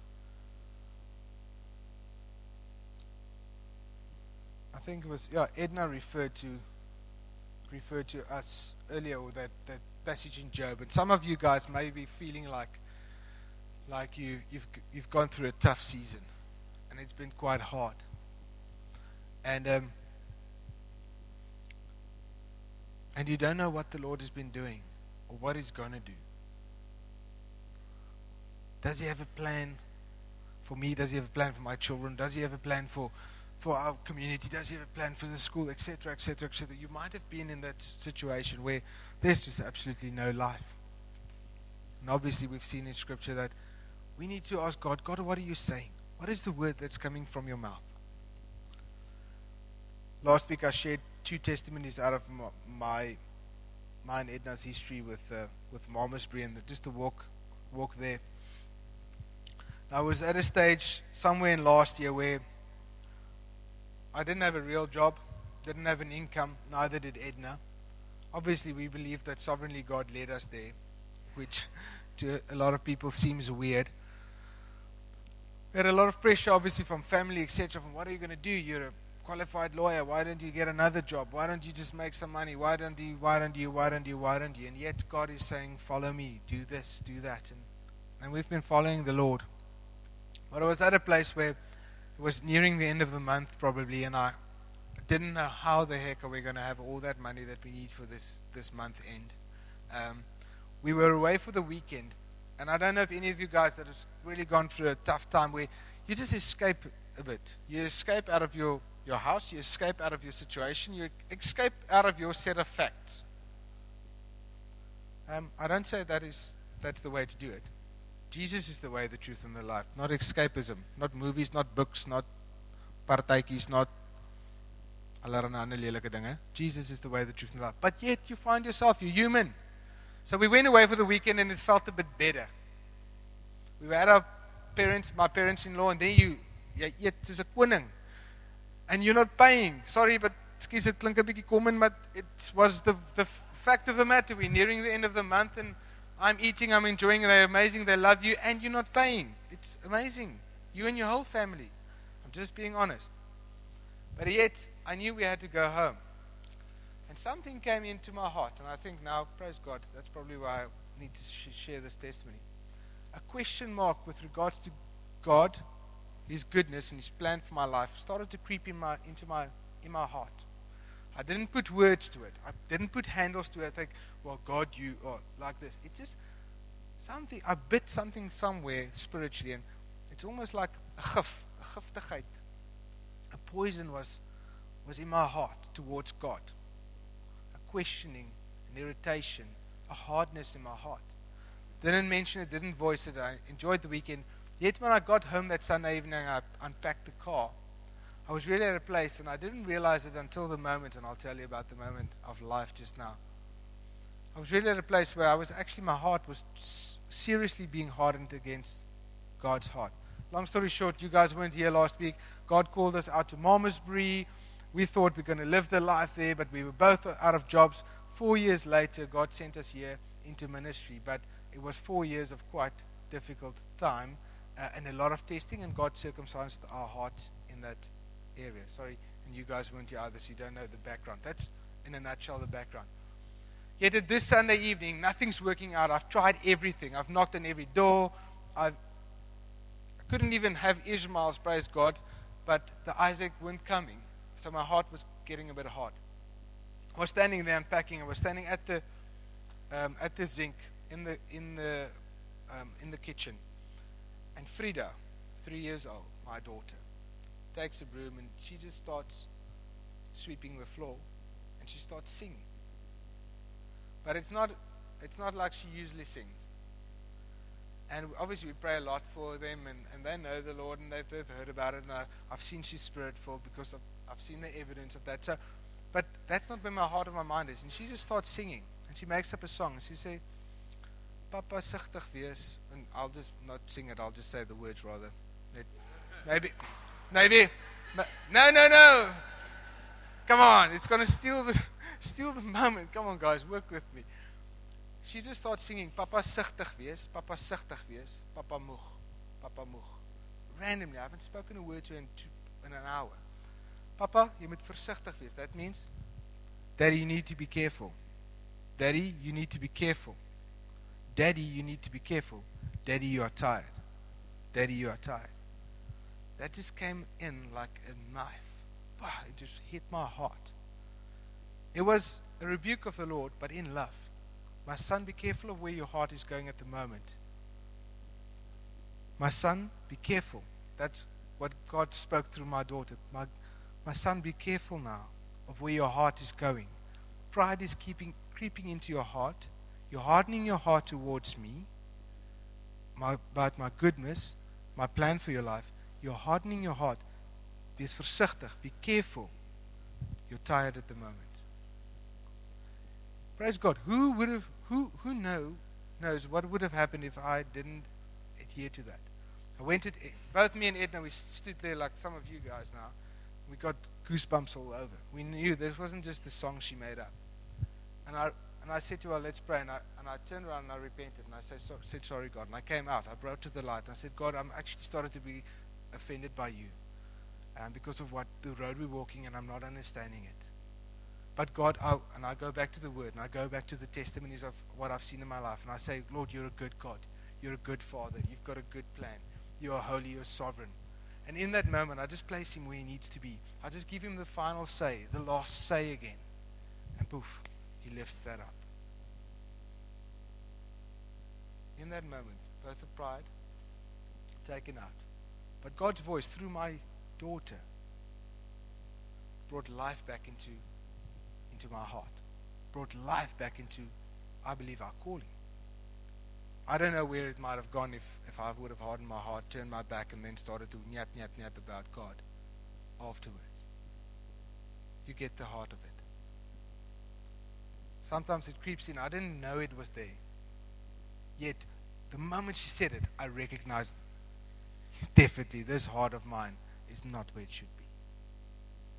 I think it was, yeah, Edna referred to referred to us earlier, or that, that passage in Job. And some of you guys may be feeling like like you, you've you've gone through a tough season, and it's been quite hard. And um, and you don't know what the Lord has been doing or what He's going to do. Does He have a plan for me? Does He have a plan for my children? Does He have a plan for, for our community? Does He have a plan for the school, et cetera, et cetera, et cetera? You might have been in that situation where there's just absolutely no life. And obviously we've seen in Scripture that we need to ask God, God, what are you saying? What is the word that's coming from your mouth? Last week I shared two testimonies out of my, my, my and Edna's history with uh, with Malmesbury, and the, just the walk, walk there. I was at a stage somewhere in last year where I didn't have a real job, didn't have an income, neither did Edna. Obviously, we believe that sovereignly God led us there, which to a lot of people seems weird. We had a lot of pressure, obviously, from family, et cetera. From what are you going to do? You're a qualified lawyer. Why don't you get another job? Why don't you just make some money? Why don't you? Why don't you? Why don't you? Why don't you? And yet God is saying, "Follow me. Do this. Do that." And and we've been following the Lord. But I was at a place where it was nearing the end of the month probably, and I didn't know how the heck are we going to have all that money that we need for this, this month end. Um, we were away for the weekend, and I don't know if any of you guys that have really gone through a tough time where you just escape a bit. You escape out of your, your house, you escape out of your situation, you escape out of your set of facts. Um, I don't say that is that's the way to do it. Jesus is the way, the truth, and the life. Not escapism. Not movies, not books, not partytjies, not allerlei ander lelike dinge. Jesus is the way, the truth, and the life. But yet you find yourself, you're human. So we went away for the weekend and it felt a bit better. We were at our parents, my parents-in-law, and then you, jy eet soos 'n koning. and you're not paying. Sorry, but skus dit klink 'n bietjie common, but it was the the fact of the matter. We're nearing the end of the month, and I'm eating, I'm enjoying, they're amazing, they love you, and you're not paying. It's amazing. You and your whole family. I'm just being honest. But yet, I knew we had to go home. And something came into my heart, and I think now, praise God, that's probably why I need to sh- share this testimony. A question mark with regards to God, His goodness, and His plan for my life started to creep in my, into my, in my heart. I didn't put words to it. I didn't put handles to it. I think, well, God, you are like this. It just something. I bit something somewhere spiritually, and it's almost like a gif, a giftigheid. A poison was was in my heart towards God. A questioning, an irritation, a hardness in my heart. Didn't mention it, didn't voice it. I enjoyed the weekend. Yet when I got home that Sunday evening, I unpacked the car. I was really at a place, and I didn't realize it until the moment, and I'll tell you about the moment of life just now. I was really at a place where I was actually, my heart was seriously being hardened against God's heart. Long story short, you guys weren't here last week. God called us out to Malmesbury. We thought we were going to live the life there, but we were both out of jobs. Four years later, God sent us here into ministry, but it was four years of quite difficult time uh, and a lot of testing, and God circumcised our hearts in that area. Sorry, and you guys weren't here either, so you don't know the background. That's, in a nutshell, the background. Yet at this Sunday evening, nothing's working out. I've tried everything. I've knocked on every door. I've, I couldn't even have Ishmael's, praise God, but the Isaac weren't coming. So my heart was getting a bit hard. I was standing there unpacking. I was standing at the um, at the zinc in the in the um, in the kitchen, and Frida, three years old, my daughter, takes a broom and she just starts sweeping the floor, and she starts singing. But it's not it's not like she usually sings. And obviously we pray a lot for them, and, and they know the Lord, and they've, they've heard about it, and I, I've seen she's spirit-filled because I've, I've seen the evidence of that. So, but that's not where my heart and my mind is. And she just starts singing, and she makes up a song, and she says, Papa sigtig wees, and I'll just not sing it, I'll just say the words rather. Maybe, maybe, no, no, no. Come on, it's going to steal the, steal the moment. Come on, guys, work with me. She just starts singing, Papa sigtig wees, Papa sigtig wees, Papa moeg, Papa moeg. Randomly, I haven't spoken a word to her in, two, in an hour. Papa, jy moet versigtig wees. That means, Daddy, you need to be careful. Daddy, you need to be careful. Daddy, you need to be careful. Daddy, you are tired. Daddy, you are tired. That just came in like a knife. Wow, it just hit my heart. It was a rebuke of the Lord, but in love. My son, be careful of where your heart is going at the moment. My son, be careful. That's what God spoke through my daughter. My, my son, be careful now of where your heart is going. Pride is keeping, creeping into your heart. You're hardening your heart towards me, my, about my goodness, my plan for your life. You're hardening your heart. Wees versigtig. Be careful. You're tired at the moment. Praise God. Who would have, who, who know, knows what would have happened if I didn't adhere to that? I went to, both me and Edna, we stood there like some of you guys now. We got goosebumps all over. We knew this wasn't just a song she made up. And I and I said to her, let's pray. And I, and I turned around and I repented. And I said, so, said, sorry, God. And I came out. I brought to the light. I said, God, I'm actually started to be offended by you. Um, because of what the road we're walking, and I'm not understanding it. But God, I, and I go back to the Word, and I go back to the testimonies of what I've seen in my life, and I say, Lord, you're a good God. You're a good Father. You've got a good plan. You are holy. You're sovereign. And in that moment, I just place him where he needs to be. I just give him the final say, the last say again. And poof, he lifts that up. In that moment, both the pride taken out. But God's voice through my daughter brought life back into into my heart, brought life back into, I believe, our calling. I don't know where it might have gone if, if I would have hardened my heart, turned my back, and then started to nyap, nyap, nyap about God afterwards. You get the heart of it. Sometimes it creeps in. I didn't know it was there. Yet, the moment she said it, I recognized definitely this heart of mine is not where it should be.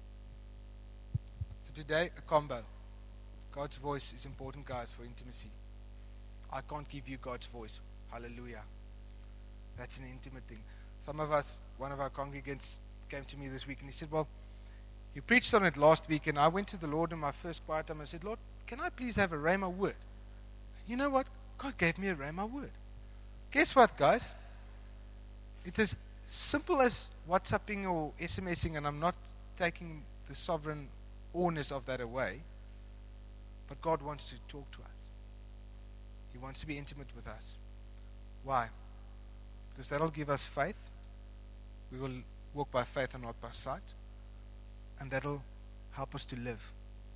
So today, a combo. God's voice is important, guys, for intimacy. I can't give you God's voice. Hallelujah. That's an intimate thing. Some of us, one of our congregants came to me this week and he said, well, you preached on it last week, and I went to the Lord in my first quiet time and I said, Lord, can I please have a Rhema word? You know what? God gave me a Rhema word. Guess what, guys? It's as simple as WhatsApping or SMSing, and I'm not taking the sovereign awness of that away, but God wants to talk to us. He wants to be intimate with us. Why? Because that'll give us faith. We will walk by faith and not by sight. And that'll help us to live.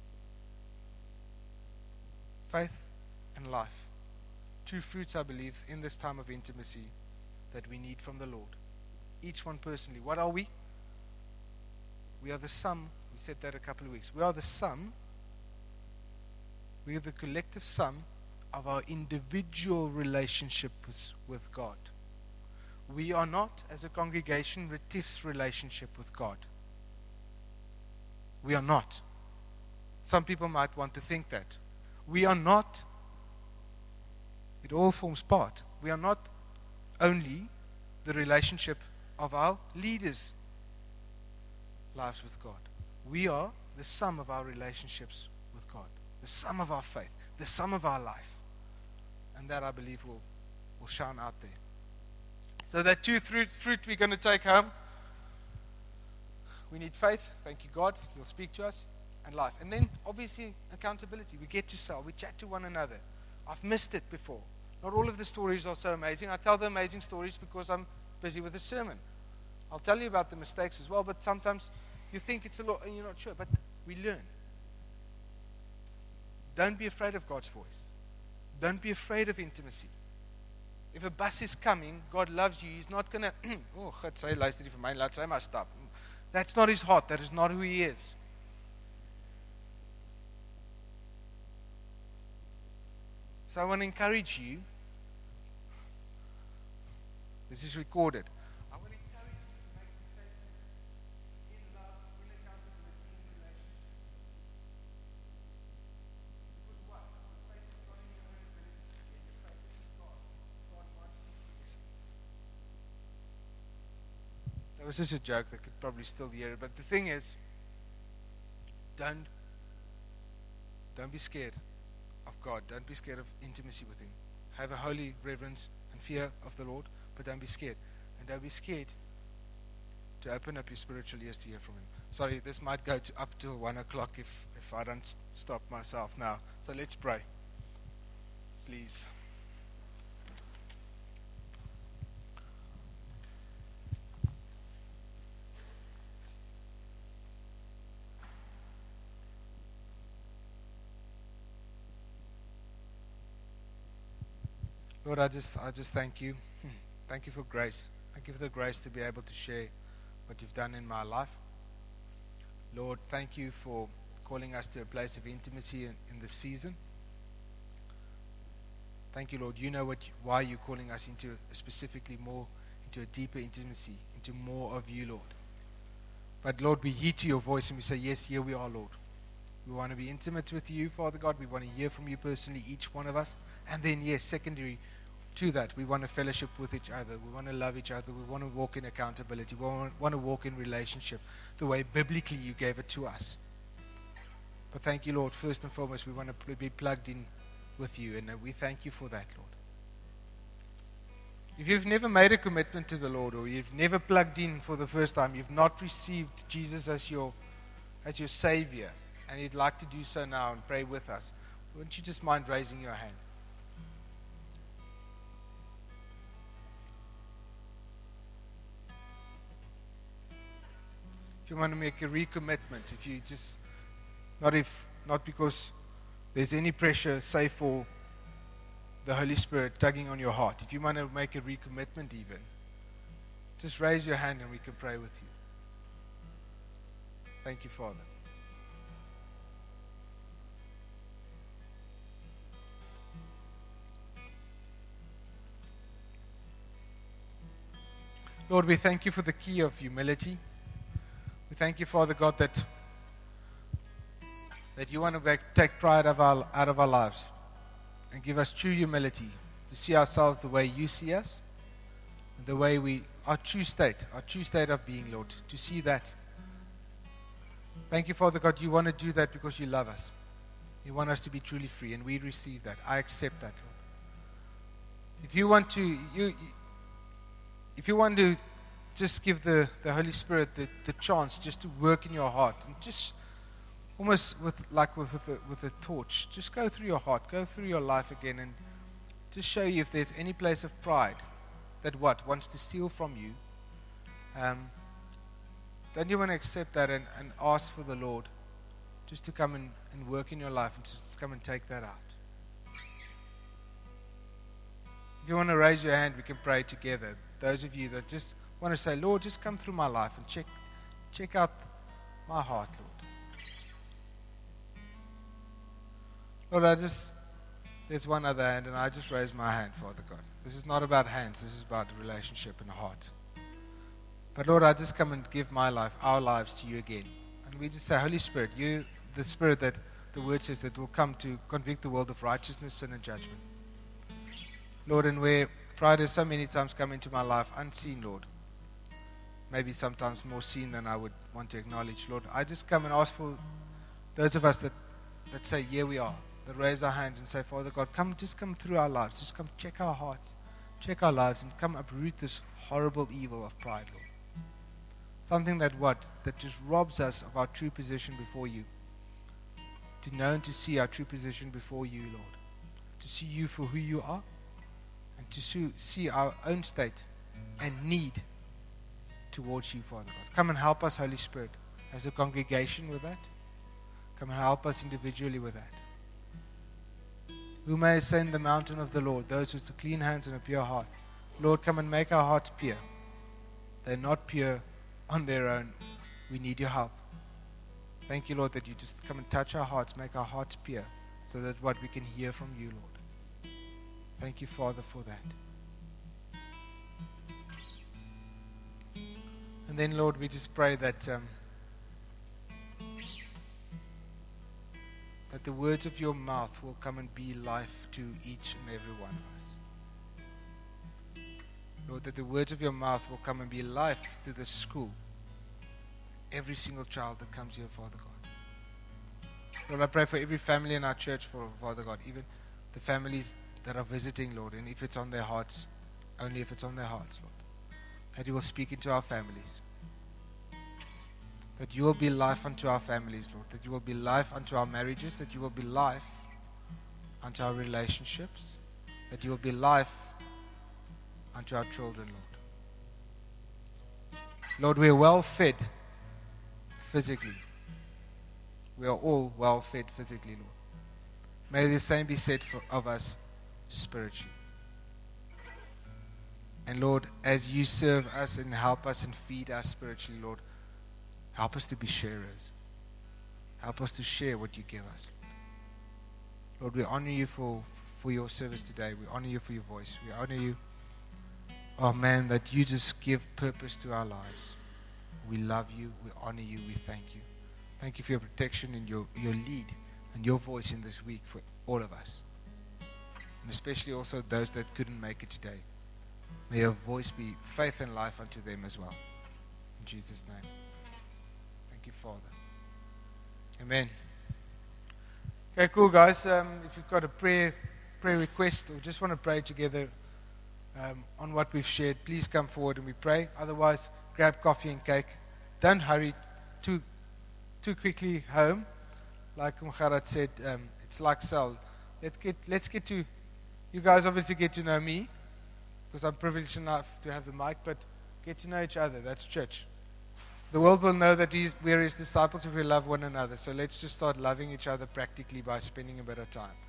Faith and life. Two fruits, I believe, in this time of intimacy that we need from the Lord. Each one personally. What are we? We are the sum. We said that a couple of weeks. We are the sum. We are the collective sum of our individual relationships with God. We are not, as a congregation, Retief's relationship with God. We are not. Some people might want to think that. We are not. It all forms part. We are not only the relationship of our leaders' lives with God. We are the sum of our relationships with God. The sum of our faith. The sum of our life. And that, I believe, will, will shine out there. So that two fruit, fruit we're going to take home. We need faith. Thank you, God. He'll speak to us. And life. And then, obviously, accountability. We get to sell. We chat to one another. I've missed it before. Not all of the stories are so amazing. I tell the amazing stories because I'm busy with a sermon. I'll tell you about the mistakes as well, but sometimes you think it's a lot and you're not sure. But we learn. Don't be afraid of God's voice. Don't be afraid of intimacy. If a bus is coming, God loves you. He's not going to, oh, God, say, luister die vir my, laat sy maar stap. That's not his heart. That is not who he is. So I want to encourage you. This is recorded. I want to encourage you to make mistakes in love, in accountability, in relationship. Because what? The faith is not in your own ability to get. The faith is in God. God wants you to get. That was just a joke. They could probably still hear it. But the thing is, don't, don't be scared of God. Don't be scared of intimacy with him. Have a holy reverence and fear of the Lord, but don't be scared. And don't be scared to open up your spiritual ears to hear from him. Sorry, this might go to up till one o'clock if, if I don't st- stop myself now. So let's pray. Please. Lord, I just I just thank you. Thank you for grace. Thank you for the grace to be able to share what you've done in my life. Lord, thank you for calling us to a place of intimacy in, in this season. Thank you, Lord. You know what, why you're calling us into a specifically more, into a deeper intimacy, into more of you, Lord. But Lord, we heed to your voice and we say, yes, here we are, Lord. We want to be intimate with you, Father God. We want to hear from you personally, each one of us. And then, yes, secondary to that, we want to fellowship with each other. We want to love each other. We want to walk in accountability. We want, want to walk in relationship the way biblically you gave it to us. But thank you, Lord. First and foremost, we want to be plugged in with you. And we thank you for that, Lord. If you've never made a commitment to the Lord, or you've never plugged in for the first time, you've not received Jesus as your, as your Savior, and you'd like to do so now and pray with us, wouldn't you just mind raising your hand? If you want to make a recommitment, if you just, not if, not because there's any pressure, save for the Holy Spirit tugging on your heart. If you want to make a recommitment even, just raise your hand and we can pray with you. Thank you, Father. Lord, we thank you for the key of humility. We thank you, Father God, that that you want to make, take pride of our, out of our lives and give us true humility to see ourselves the way you see us, the way we, our true state, our true state of being, Lord, to see that. Thank you, Father God, you want to do that because you love us. You want us to be truly free, and we receive that. I accept that, Lord. If you want to, you, if you want to just give the, the Holy Spirit the, the chance just to work in your heart, and just almost with like with, with, a, with a torch, just go through your heart, go through your life again, and just show you if there's any place of pride that what wants to steal from you. Um, don't you want to accept that and, and ask for the Lord just to come and, and work in your life and just come and take that out? If you want to raise your hand, we can pray together. Those of you that just want to say, Lord, just come through my life and check check out my heart, Lord. Lord, I just, there's one other hand, and I just raise my hand, Father God. This is not about hands, this is about relationship and heart. But Lord, I just come and give my life, our lives to you again. And we just say, Holy Spirit, you, the Spirit that the Word says that will come to convict the world of righteousness, sin, and judgment. Lord, and where pride has so many times come into my life unseen, Lord, maybe sometimes more seen than I would want to acknowledge, Lord, I just come and ask for those of us that, that say, here we are, that raise our hands and say, Father God, come, just come through our lives, just come check our hearts, check our lives, and come uproot this horrible evil of pride, Lord. Something that what? That just robs us of our true position before you. To know and to see our true position before you, Lord. To see you for who you are, and to see our own state and need towards you, Father God. Come and help us, Holy Spirit, as a congregation with that. Come and help us individually with that. Who may ascend the mountain of the Lord? Those with clean hands and a pure heart. Lord, come and make our hearts pure. They're not pure on their own. We need your help. Thank you, Lord, that you just come and touch our hearts, make our hearts pure, so that what we can hear from you, Lord. Thank you, Father, for that. And then, Lord, we just pray that um, that the words of your mouth will come and be life to each and every one of us. Lord, that the words of your mouth will come and be life to the school. Every single child that comes here, Father God. Lord, I pray for every family in our church, for Father God, even the families that are visiting, Lord, and if it's on their hearts, only if it's on their hearts, Lord, that you will speak into our families. That you will be life unto our families, Lord. That you will be life unto our marriages. That you will be life unto our relationships. That you will be life unto our children, Lord. Lord, we are well fed physically. We are all well fed physically, Lord. May the same be said for, of us spiritually. And Lord, as you serve us and help us and feed us spiritually, Lord, help us to be sharers. Help us to share what you give us. Lord, we honor you for, for your service today. We honor you for your voice. We honor you, oh man, that you just give purpose to our lives. We love you. We honor you. We thank you. Thank you for your protection and your, your lead and your voice in this week for all of us. And especially also those that couldn't make it today. May your voice be faith and life unto them as well. In Jesus' name. Thank you, Father. Amen. Okay, cool, guys. Um, if you've got a prayer, prayer request or just want to pray together um, on what we've shared, please come forward and we pray. Otherwise, grab coffee and cake. Don't hurry too too quickly home. Like Umgarat said, um, it's like Saul. Let's get, let's get to, you guys obviously get to know me, because I'm privileged enough to have the mic, but get to know each other. That's church. The world will know that he's, we're his disciples if we love one another. So let's just start loving each other practically by spending a bit of time.